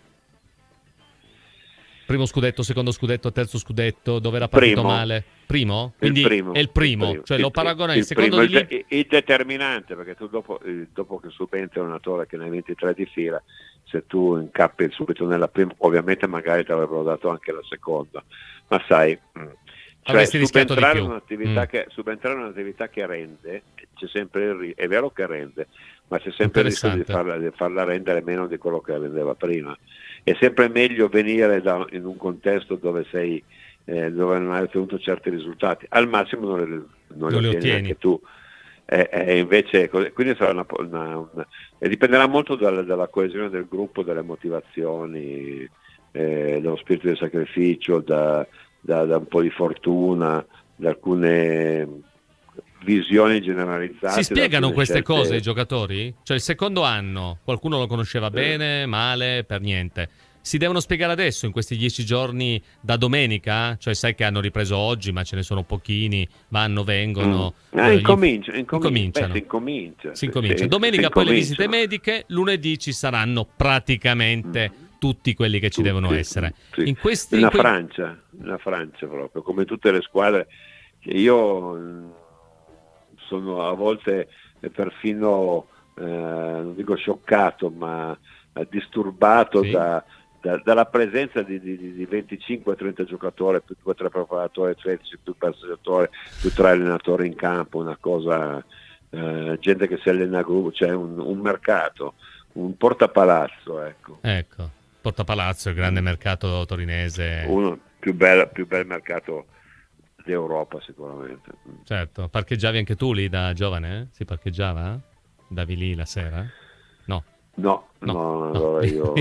Primo scudetto, secondo scudetto, terzo scudetto, dove era partito male? Primo? Quindi è il primo. Cioè lo paragona il secondo primo, il determinante, perché tu dopo che subentri un allenatore che ne hai 23 di fila, se tu incappi subito nella prima, ovviamente magari ti avrebbero dato anche la seconda, ma sai, cioè subentrare un'attività che rende, c'è sempre è vero che rende, ma c'è sempre il rischio di farla rendere meno di quello che rendeva prima. È sempre meglio venire in un contesto dove dove non hai ottenuto certi risultati, al massimo non li ottieni anche tu. Invece, quindi sarà dipenderà molto dalla coesione del gruppo, dalle motivazioni, dallo spirito di sacrificio, da un po' di fortuna, da alcune visioni generalizzate. Si spiegano queste cose ai giocatori? Cioè il secondo anno qualcuno lo conosceva bene, male, per niente. Si devono spiegare adesso, in questi 10 giorni da domenica? Cioè sai che hanno ripreso oggi, ma ce ne sono pochini, vanno, vengono. Incominciano. Si incomincia. Domenica poi le visite mediche, lunedì ci saranno praticamente tutti quelli che ci devono essere. Sì. Francia proprio, come tutte le squadre, che io sono a volte perfino, non dico scioccato, ma disturbato dalla presenza di 25-30 giocatori, più 2-3 preparatori atletici, più passeggiatori, più 3 allenatori in campo, una cosa, gente che si allena a gruppo, c'è un mercato, un portapalazzo, ecco. Portapalazzo, il grande mercato torinese. Uno più bel mercato d'Europa sicuramente. Certo, parcheggiavi anche tu lì da giovane? Si parcheggiava? Davi lì la sera? No, allora io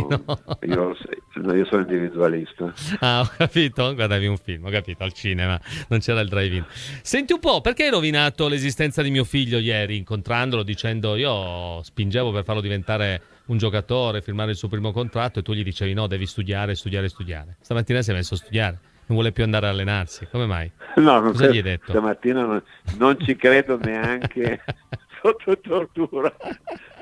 sono individualista. Ho capito, guardavi un film, ho capito, al cinema, non c'era il drive-in. Senti un po', perché hai rovinato l'esistenza di mio figlio ieri, incontrandolo, dicendo io spingevo per farlo diventare un giocatore, firmare il suo primo contratto, e tu gli dicevi no, devi studiare. Stamattina si è messo a studiare, non vuole più andare a allenarsi, come mai? No, cosa gli hai detto? Stamattina non ci credo neanche sotto tortura.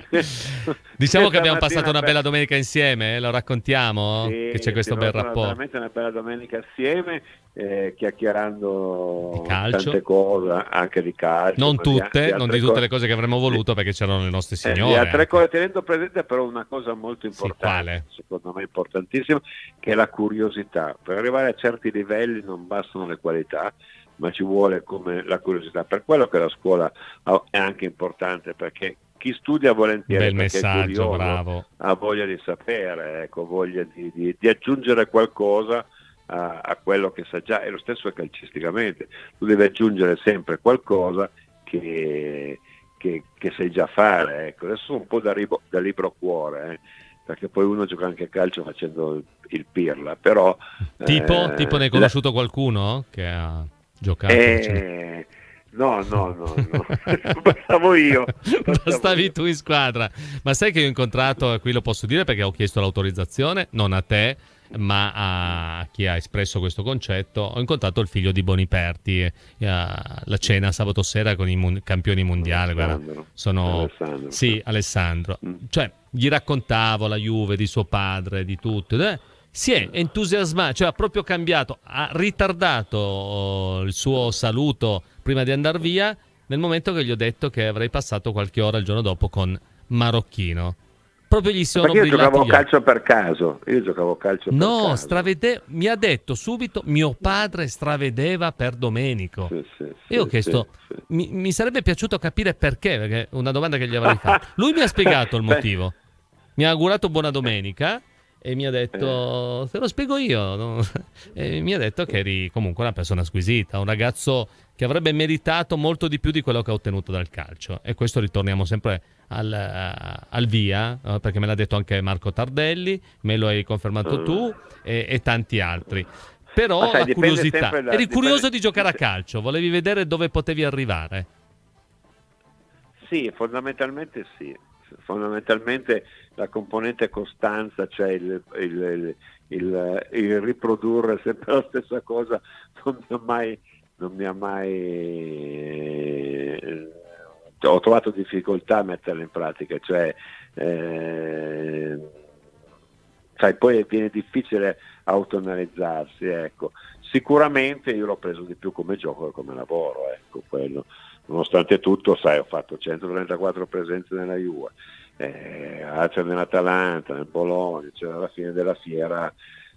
Diciamo che abbiamo passato una bella domenica insieme, lo raccontiamo? Sì, che c'è questo bel rapporto. Veramente una bella domenica assieme, chiacchierando tante cose, anche di calcio. Non tutte, non di tutte le cose che avremmo voluto, perché c'erano le nostre signore. Le altre cose, tenendo presente però una cosa molto importante, secondo me importantissima, che è la curiosità. Per arrivare a certi livelli non bastano le qualità, ma ci vuole come la curiosità. Per quello che la scuola è anche importante, perché chi studia volentieri, bel messaggio, curioso, bravo, ha voglia di sapere, ecco, voglia di aggiungere qualcosa a quello che sa già. E lo stesso è calcisticamente, tu devi aggiungere sempre qualcosa che sai già fare, ecco. Adesso un po' da libro cuore, perché poi uno gioca anche a calcio facendo il pirla, però tipo ne hai conosciuto qualcuno che ha giocato? No, bastavo io. Bastavi tu in squadra. Ma sai che io ho incontrato, e qui lo posso dire perché ho chiesto l'autorizzazione, non a te, ma a chi ha espresso questo concetto. Ho incontrato il figlio di Boniperti la cena sabato sera con i campioni mondiali. Alessandro. Alessandro. Sì, Alessandro. Cioè, gli raccontavo la Juve di suo padre, di tutto. Si è entusiasmato, cioè ha proprio cambiato, ha ritardato il suo saluto prima di andare via nel momento che gli ho detto che avrei passato qualche ora il giorno dopo con Marocchino. Proprio gli sono brillati. Io giocavo calcio per caso. Mi ha detto subito: mio padre stravedeva per Domenico. Io ho chiesto, mi sarebbe piaciuto capire perché è una domanda che gli avrei fatto. Lui mi ha spiegato il motivo, mi ha augurato buona domenica e mi ha detto, te lo spiego io, no? E mi ha detto che eri comunque una persona squisita, un ragazzo che avrebbe meritato molto di più di quello che ha ottenuto dal calcio. E questo ritorniamo sempre al via, perché me l'ha detto anche Marco Tardelli, me lo hai confermato tu e tanti altri. Però la curiosità, eri curioso di giocare a calcio, volevi vedere dove potevi arrivare. Sì, fondamentalmente sì. Fondamentalmente la componente costanza, cioè il riprodurre sempre la stessa cosa, non mi ha mai ho trovato difficoltà a metterla in pratica, cioè sai, poi viene difficile autoanalizzarsi, ecco. Sicuramente io l'ho preso di più come gioco che come lavoro, ecco, quello. Nonostante tutto, sai, ho fatto 134 presenze nella Juve, altre nell'Atalanta, nel Bologna, cioè alla fine della fiera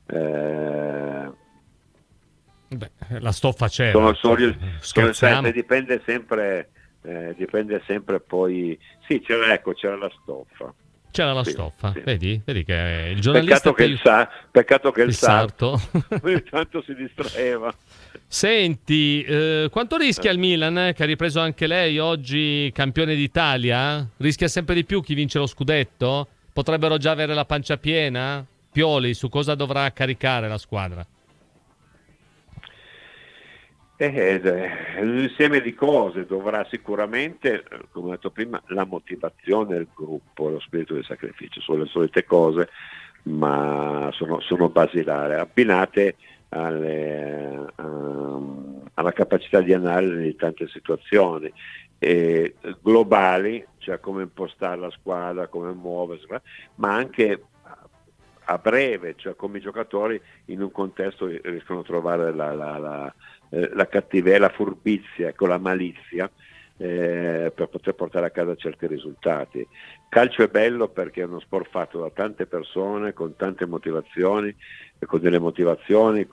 la stoffa c'era. Dipende sempre poi. Sì, c'era la stoffa. C'era la stoffa, sì. Vedi che il giornalista... Peccato che il sarto ogni tanto si distraeva. Senti, quanto rischia il Milan, che ha ripreso anche lei oggi campione d'Italia? Rischia sempre di più chi vince lo scudetto? Potrebbero già avere la pancia piena? Pioli, su cosa dovrà caricare la squadra? Un insieme di cose. Dovrà sicuramente, come ho detto prima, la motivazione del gruppo, lo spirito di sacrificio, sono le solite cose, ma sono basilari, abbinate alla capacità di analisi di tante situazioni globali, cioè come impostare la squadra, come muoversi, ma anche a breve, cioè come i giocatori in un contesto riescono a trovare la cattiveria, la furbizia, ecco, la malizia, per poter portare a casa certi risultati. Calcio è bello perché è uno sport fatto da tante persone, con tante motivazioni, con delle motivazioni,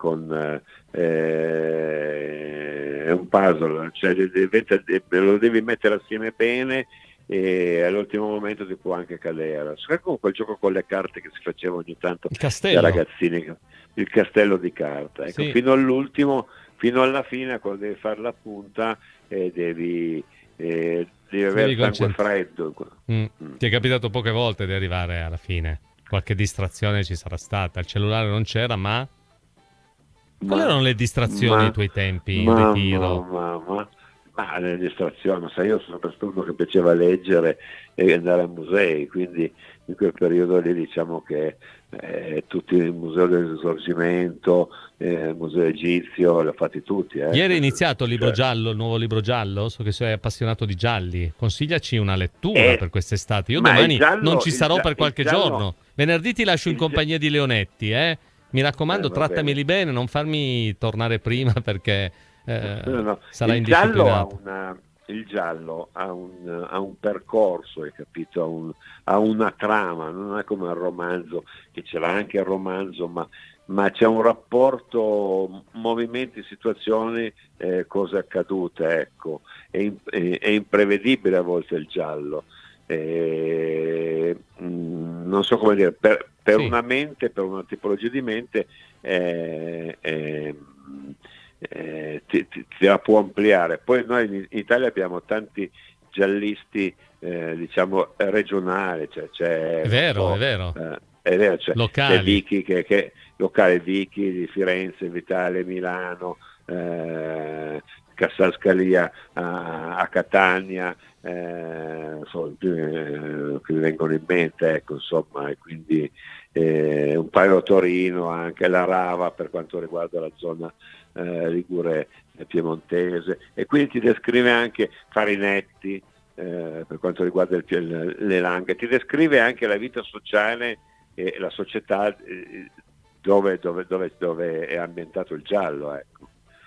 è un puzzle, cioè lo devi mettere assieme bene e all'ultimo momento ti può anche cadere. Comunque il gioco con le carte che si faceva ogni tanto da ragazzini, il castello di carta, ecco, sì. Fino all'ultimo, fino alla fine, quando devi fare la punta, devi avere sangue freddo. Ti è capitato poche volte di arrivare alla fine? Qualche distrazione ci sarà stata, il cellulare non c'era, ma quali erano le distrazioni ai tuoi tempi in ritiro? Ma le distrazioni, sai, io sono sempre stato uno che piaceva leggere e andare ai musei, quindi in quel periodo lì diciamo che tutti il museo del Risorgimento, il museo egizio, li ho fatti tutti. Ieri è iniziato il libro giallo, il nuovo libro giallo, so che sei appassionato di gialli, consigliaci una lettura per quest'estate. Io domani non ci sarò per qualche giorno, venerdì ti lascio in compagnia di Leonetti, mi raccomando trattami bene, non farmi tornare prima perché sarà indisciplinato. Il giallo ha un percorso, hai capito? Ha una trama, non è come il romanzo, che ce l'ha anche il romanzo, ma c'è un rapporto, movimenti, situazioni, cose accadute, ecco. È imprevedibile a volte il giallo. Non so come dire, per una mente, per una tipologia di mente, ti la può ampliare. Poi noi in Italia abbiamo tanti giallisti diciamo regionali, c'è è vero c'è locali. Vicky locale Vicky di Firenze, Vitale Milano, Casal Scalia a Catania, che mi vengono in mente, ecco, insomma, e quindi un paio a Torino, anche la Rava per quanto riguarda la zona ligure piemontese, e quindi ti descrive anche Farinetti per quanto riguarda le Langhe, ti descrive anche la vita sociale e la società dove è ambientato il giallo, ecco.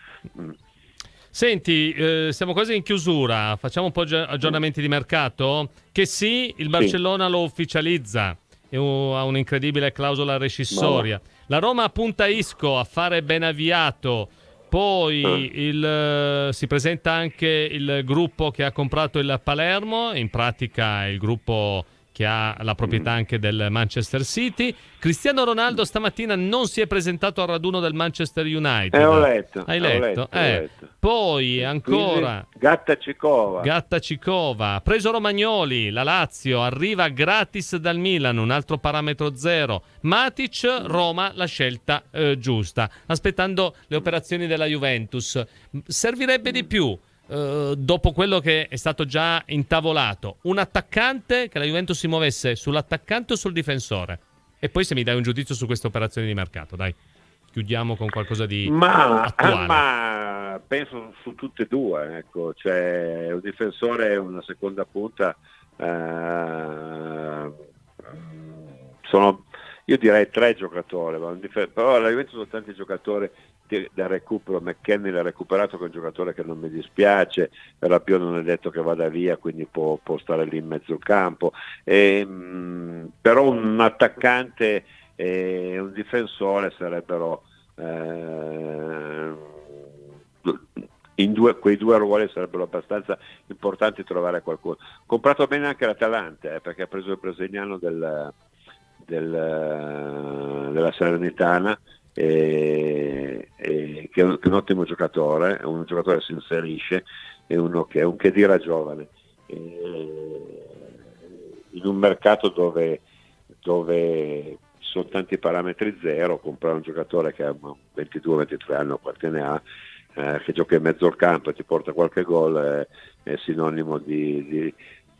Senti, siamo quasi in chiusura, facciamo un po' aggiornamenti di mercato? Che sì, il Barcellona lo ufficializza e ha un'incredibile clausola rescissoria. La Roma punta Isco, affare ben avviato. Poi si presenta anche il gruppo che ha comprato il Palermo, in pratica il gruppo che ha la proprietà anche del Manchester City. Cristiano Ronaldo stamattina non si è presentato al raduno del Manchester United. Ho letto. Hai letto? Poi ancora Gatta Cicova. Ha preso Romagnoli, la Lazio arriva gratis dal Milan, un altro parametro zero. Matic, Roma, la scelta giusta, aspettando le operazioni della Juventus. Servirebbe di più, dopo quello che è stato già intavolato, un attaccante, che la Juventus si muovesse sull'attaccante o sul difensore? E poi se mi dai un giudizio su queste operazioni di mercato, dai, chiudiamo con qualcosa di attuale. Ma penso su tutte e due, ecco, cioè un difensore e una seconda punta sono, io direi 3 giocatori, però la Juventus sono tanti giocatori da recupero. McKennie l'ha recuperato, che è un giocatore che non mi dispiace, Rabiot non è detto che vada via, quindi può stare lì in mezzo al campo, però un attaccante e un difensore sarebbero quei due ruoli sarebbero abbastanza importanti, trovare qualcuno. Comprato bene anche l'Atalanta, perché ha preso il brasiliano della Salernitana, che è un ottimo giocatore, è un giocatore che si inserisce, è uno che è un Khedira giovane, in un mercato dove sono tanti parametri zero. Comprare un giocatore che ha 22-23 anni o quanti ne ha, che gioca in mezzo al campo e ti porta qualche gol, è sinonimo di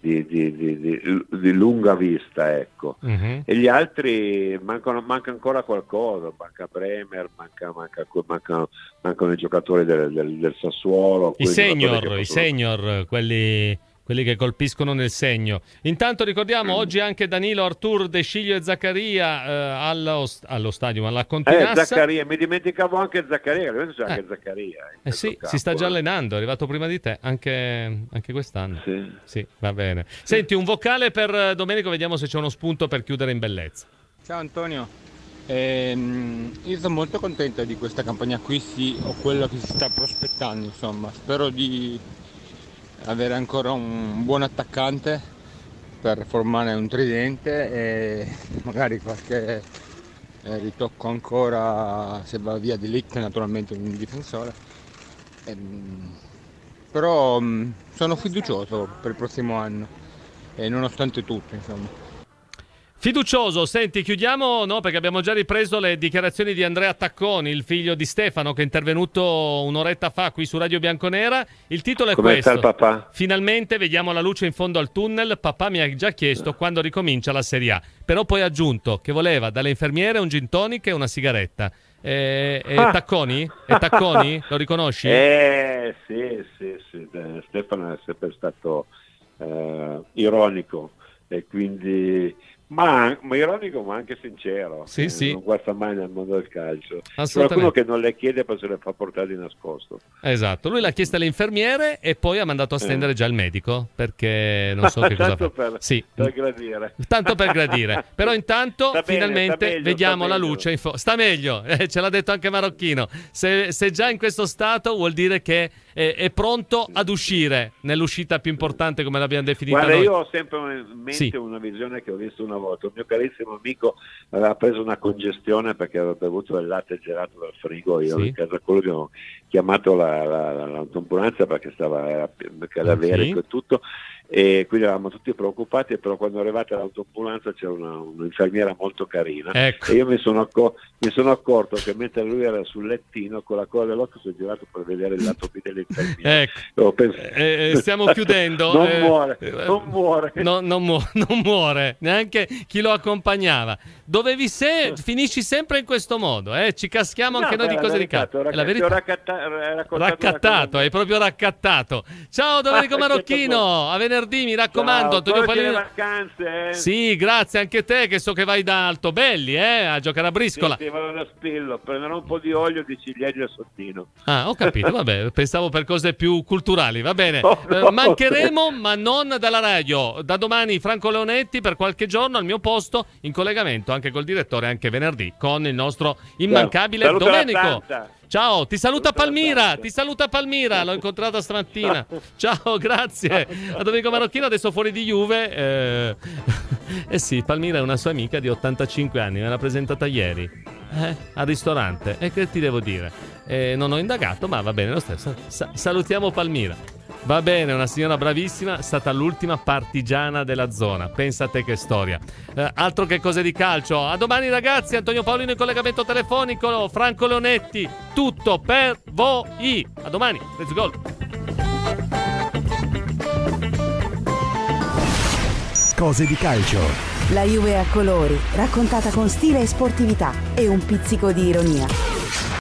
lunga vista, ecco. E gli altri manca ancora qualcosa, manca Bremer, mancano i giocatori del Sassuolo, i senior, quelli che colpiscono nel segno. Intanto ricordiamo oggi anche Danilo, Artur, De Sciglio e Zaccaria allo stadium, alla Continassa. Zaccaria, mi dimenticavo anche Zaccaria, c'è anche Zaccaria. Sì, si sta già allenando, è arrivato prima di te, anche quest'anno. Sì, va bene. Senti, un vocale per Domenico, vediamo se c'è uno spunto per chiudere in bellezza. Ciao Antonio, io sono molto contento di questa campagna acquisti o quello che si sta prospettando, insomma. Spero di avere ancora un buon attaccante per formare un tridente e magari qualche ritocco ancora, se va via di Ligt, naturalmente un difensore, però sono fiducioso per il prossimo anno, e nonostante tutto, insomma. Fiducioso, senti, chiudiamo, no, perché abbiamo già ripreso le dichiarazioni di Andrea Tacconi, il figlio di Stefano, che è intervenuto un'oretta fa qui su Radio Bianconera. Il titolo è Come questo. sta il papà? Finalmente vediamo la luce in fondo al tunnel. Papà mi ha già chiesto quando ricomincia la Serie A, però poi ha aggiunto che voleva dalle infermiere un gin tonic e una sigaretta. Tacconi? È Tacconi? Lo riconosci? Sì. Stefano è sempre stato ironico e quindi ma ironico ma anche sincero. Sì. Non guasta mai nel mondo del calcio. Qualcuno che non le chiede poi se le fa portare di nascosto. Esatto, lui l'ha chiesta alle infermiere e poi ha mandato a stendere già il medico, perché non so che cosa fa. Per gradire. Tanto per gradire. Però intanto sta finalmente bene, vediamo la luce. Sta meglio, ce l'ha detto anche Marocchino. Se già in questo stato vuol dire che è pronto ad uscire nell'uscita più importante, come l'abbiamo definita. Guarda, noi. io ho sempre in mente una visione che ho visto una volta. Un mio carissimo amico aveva preso una congestione perché aveva bevuto del latte gelato dal frigo. Io in casa quello abbiamo chiamato l'autoambulanza perché era cadaverico e tutto, e quindi eravamo tutti preoccupati, però quando è arrivata l'autoambulanza c'era un'infermiera molto carina, ecco. E io mi sono accorto che mentre lui era sul lettino con la coda dell'occhio si è girato per vedere il lato B dell'infermiera. Ecco. Stiamo chiudendo. Non muore. Non muore neanche chi lo accompagnava. Finisci sempre in questo modo, ci caschiamo anche noi di cose di calcio. È la verità. Raccattato, hai proprio raccattato. Ciao Domenico Marocchino, a venerdì, mi raccomando. Antonio Palini. Vacanze, Sì, grazie anche te, che so che vai da Altobelli a giocare a briscola. Sì, vado da Spillo, prenderò un po' di olio di ciliegio e sottino. Ah, ho capito, vabbè, pensavo per cose più culturali, va bene. Mancheremo, ma non dalla radio. Da domani Franco Leonetti per qualche giorno al mio posto, in collegamento anche col direttore, anche venerdì, con il nostro immancabile Domenico. Ciao, ti saluta Palmira, l'ho incontrata stamattina. Ciao, grazie a Domenico Marocchino, adesso fuori di Juve. Sì, Palmira è una sua amica di 85 anni, me l'ha presentata ieri al ristorante. E che ti devo dire? Non ho indagato, ma va bene lo stesso. Salutiamo Palmira. Va bene, una signora bravissima, è stata l'ultima partigiana della zona. Pensa a te che storia. Altro che cose di calcio. A domani ragazzi, Antonio Paolino in collegamento telefonico, Franco Leonetti, tutto per voi. A domani, let's go. Cose di calcio. La Juve a colori, raccontata con stile e sportività e un pizzico di ironia.